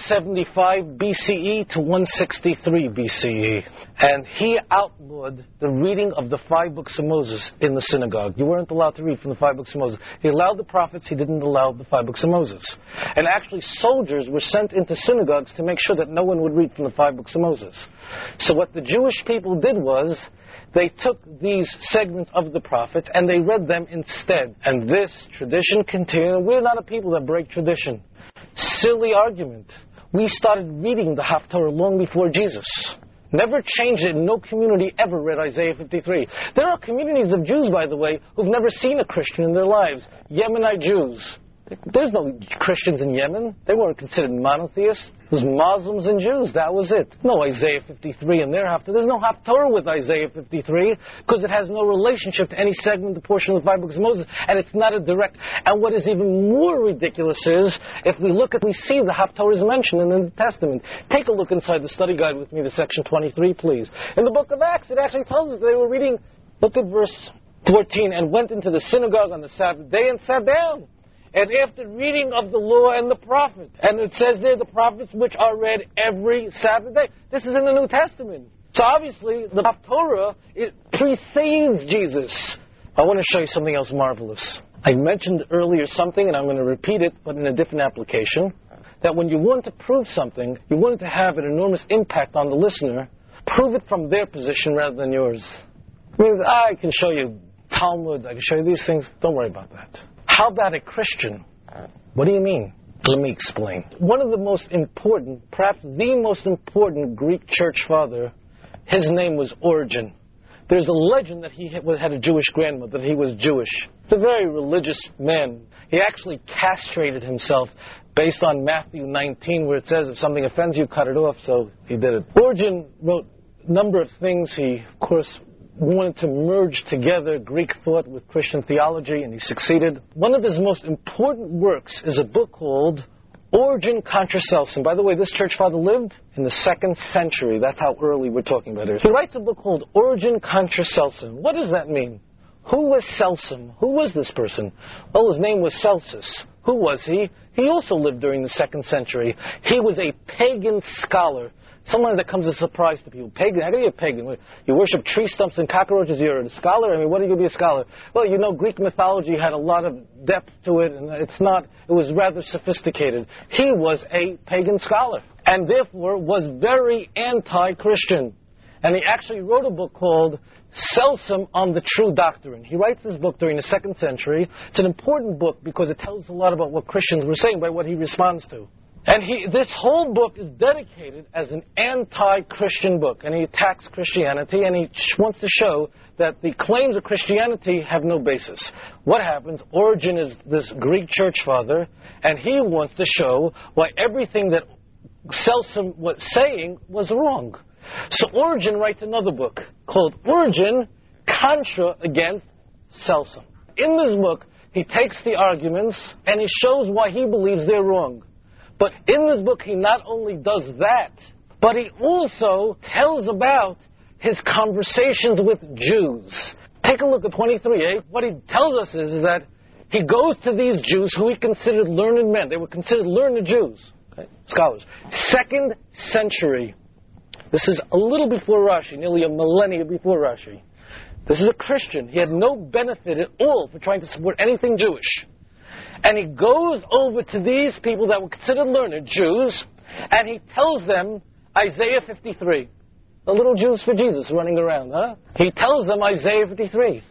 Speaker 1: 175 BCE to 163 BCE. And he outlawed the reading of the 5 books of Moses in the synagogue. You weren't allowed to read from the 5 books of Moses. He allowed the prophets, he didn't allow the 5 books of Moses. And actually soldiers were sent into synagogues to make sure that no one would read from the 5 books of Moses. So what the Jewish people did was, they took these segments of the prophets and they read them instead. And this tradition continued. We're not a people that break tradition. Silly argument. We started reading the Haftorah long before Jesus. Never changed it. No community ever read Isaiah 53. There are communities of Jews, by the way, who've never seen a Christian in their lives. Yemenite Jews. There's no Christians in Yemen. They weren't considered monotheists. It was Muslims and Jews. That was it. No Isaiah 53 in their Haftorah. There's no Haftorah with Isaiah 53 because it has no relationship to any segment, the portion of the 5 books of Moses, and it's not a direct. And what is even more ridiculous is, if we see the Haftorah is mentioned in the New Testament. Take a look inside the study guide with me to section 23, please. In the book of Acts, it actually tells us they were reading, look at verse 14, and went into the synagogue on the Sabbath day and sat down. And after reading of the law and the prophets, and it says there the prophets which are read every Sabbath day. This is in the New Testament. So obviously the Haftorah, it precedes Jesus. I want to show you something else marvelous. I mentioned earlier something, and I'm going to repeat it, but in a different application, that when you want to prove something, you want it to have an enormous impact on the listener, prove it from their position rather than yours. It means I can show you Talmud, I can show you these things. Don't worry about that. How about a Christian? What do you mean? Let me explain. One of the most important, perhaps the most important Greek church father, his name was Origen. There's a legend that he had a Jewish grandmother, that he was Jewish. It's a very religious man. He actually castrated himself based on Matthew 19, where it says, if something offends you, cut it off, so he did it. Origen wrote a number of things. He, of course, wanted to merge together Greek thought with Christian theology, and he succeeded. One of his most important works is a book called Origen Contra Celsum. By the way, this church father lived in the 2nd century. That's how early we're talking about here. He writes a book called Origen Contra Celsum. What does that mean? Who was Celsum? Who was this person? Well, his name was Celsus. Who was he? He also lived during the 2nd century. He was a pagan scholar. Sometimes that comes as a surprise to people. Pagan, how can you be a pagan? You worship tree stumps and cockroaches, you're a scholar? I mean, what are you going to be a scholar? Well, you know, Greek mythology had a lot of depth to it, and it was rather sophisticated. He was a pagan scholar, and therefore was very anti-Christian. And he actually wrote a book called Celsum on the True Doctrine. He writes this book during the 2nd century. It's an important book because it tells a lot about what Christians were saying by what he responds to. And this whole book is dedicated as an anti-Christian book. And he attacks Christianity, and he wants to show that the claims of Christianity have no basis. What happens? Origen is this Greek church father, and he wants to show why everything that Celsum was saying was wrong. So Origen writes another book called Origen Contra against Celsum. In this book, he takes the arguments, and he shows why he believes they're wrong. But in this book, he not only does that, but he also tells about his conversations with Jews. Take a look at 23. What he tells us is that he goes to these Jews who he considered learned men. They were considered learned Jews, scholars. 2nd century. This is a little before Rashi, nearly a millennia before Rashi. This is a Christian. He had no benefit at all for trying to support anything Jewish. And he goes over to these people that were considered learned, Jews, and he tells them Isaiah 53. The little Jews for Jesus running around, huh? He tells them Isaiah 53.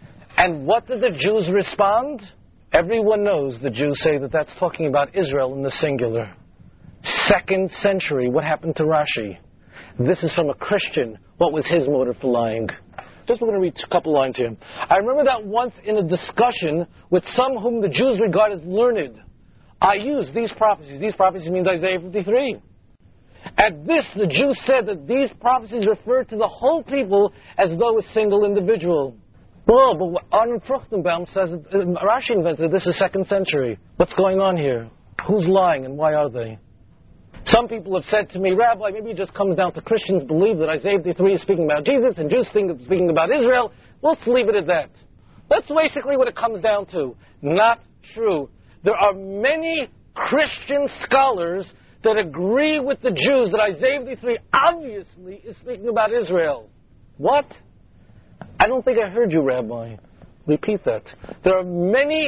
Speaker 1: And what did the Jews respond? Everyone knows the Jews say that that's talking about Israel in the singular. 2nd century. What happened to Rashi? This is from a Christian. What was his motive for lying? Just we're going to read a couple lines here. I remember that once in a discussion with some whom the Jews regard as learned, I used these prophecies. These prophecies means Isaiah 53. At this, the Jews said that these prophecies referred to the whole people as though a single individual. Well, but Arnold Fruchtenbaum says Rashi invented this is 2nd century. What's going on here? Who's lying and why are they? Some people have said to me, Rabbi, maybe it just comes down to Christians believe that Isaiah 53 is speaking about Jesus and Jews think it's speaking about Israel. Let's leave it at that. That's basically what it comes down to. Not true. There are many Christian scholars that agree with the Jews that Isaiah 53 obviously is speaking about Israel. What? I don't think I heard you, Rabbi. Repeat that. There are many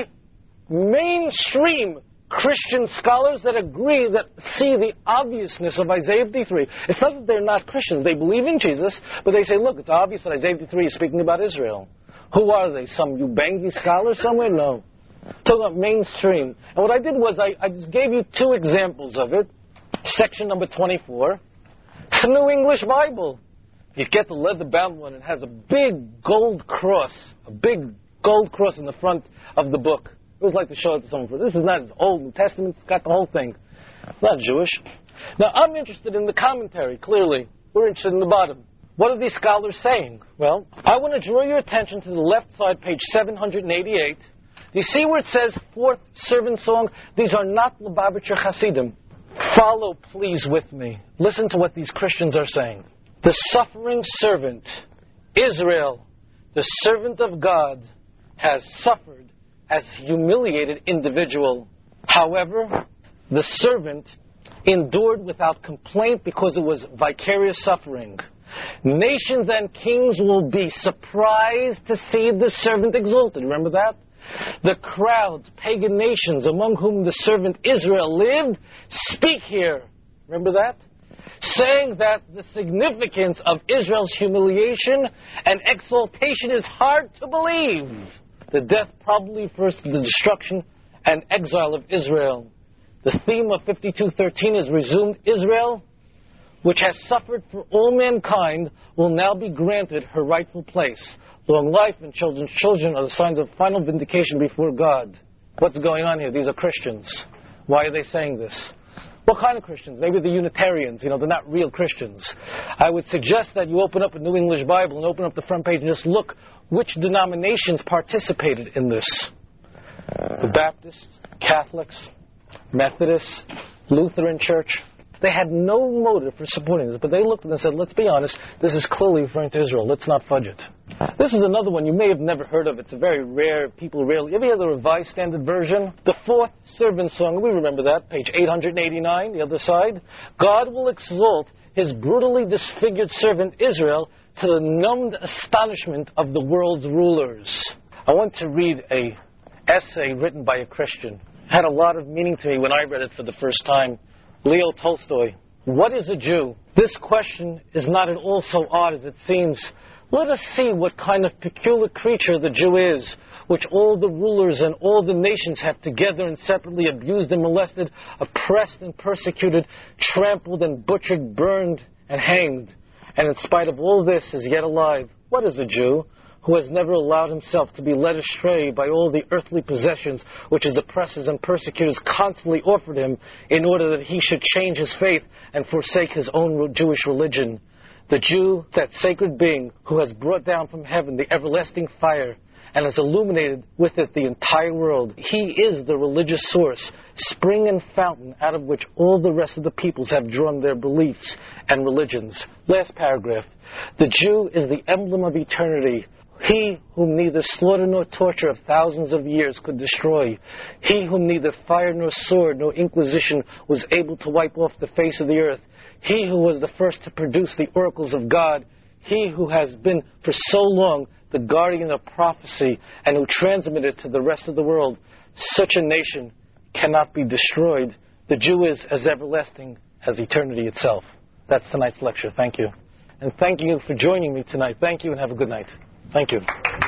Speaker 1: mainstream Christian scholars that agree, that see the obviousness of Isaiah 53. It's not that they're not Christians. They believe in Jesus, but they say, look, it's obvious that Isaiah 53 is speaking about Israel. Who are they? Some Ubangi scholars somewhere? No. Talking about mainstream. And what I did was I just gave you 2 examples of it. Section number 24. It's a New English Bible. You get the leather-bound one. It has a big gold cross. A big gold cross in the front of the book. I always like to show it to someone. This is not his Old New Testament. It's got the whole thing. It's not Jewish. Now, I'm interested in the commentary, clearly. We're interested in the bottom. What are these scholars saying? Well, I want to draw your attention to the left side, page 788. You see where it says, 4th servant song? These are not Lubavitcher Hasidim. Follow, please, with me. Listen to what these Christians are saying. The suffering servant, Israel, the servant of God, has suffered as a humiliated individual. However, the servant endured without complaint because it was vicarious suffering. Nations and kings will be surprised to see the servant exalted. Remember that? The crowds, pagan nations among whom the servant Israel lived, speak here. Remember that? Saying that the significance of Israel's humiliation and exaltation is hard to believe. The death probably refers to the destruction and exile of Israel. The theme of 52:13 is resumed. Israel, which has suffered for all mankind, will now be granted her rightful place. Long life and children's children are the signs of final vindication before God. What's going on here? These are Christians. Why are they saying this? What kind of Christians? Maybe the Unitarians. They're not real Christians. I would suggest that you open up a New English Bible and open up the front page and just look which denominations participated in this. The Baptists, Catholics, Methodists, Lutheran Church. They had no motive for supporting this, but they looked and said, let's be honest, this is clearly referring to Israel. Let's not fudge it. This is another one you may have never heard of. It's a very rare, people rarely. You ever hear the Revised Standard Version? The 4th servant song, we remember that, page 889, the other side. God will exalt his brutally disfigured servant Israel to the numbed astonishment of the world's rulers. I want to read an essay written by a Christian. It had a lot of meaning to me when I read it for the first time. Leo Tolstoy. What is a Jew? This question is not at all so odd as it seems. Let us see what kind of peculiar creature the Jew is, which all the rulers and all the nations have together and separately abused and molested, oppressed and persecuted, trampled and butchered, burned and hanged, and in spite of all this is yet alive. What is a Jew? Who has never allowed himself to be led astray by all the earthly possessions which his oppressors and persecutors constantly offered him in order that he should change his faith and forsake his own Jewish religion. The Jew, that sacred being who has brought down from heaven the everlasting fire and has illuminated with it the entire world. He is the religious source, spring and fountain out of which all the rest of the peoples have drawn their beliefs and religions. Last paragraph. The Jew is the emblem of eternity. He whom neither slaughter nor torture of thousands of years could destroy. He whom neither fire nor sword nor inquisition was able to wipe off the face of the earth. He who was the first to produce the oracles of God. He who has been for so long the guardian of prophecy and who transmitted to the rest of the world. Such a nation cannot be destroyed. The Jew is as everlasting as eternity itself. That's tonight's lecture. Thank you. And thank you for joining me tonight. Thank you and have a good night. Thank you.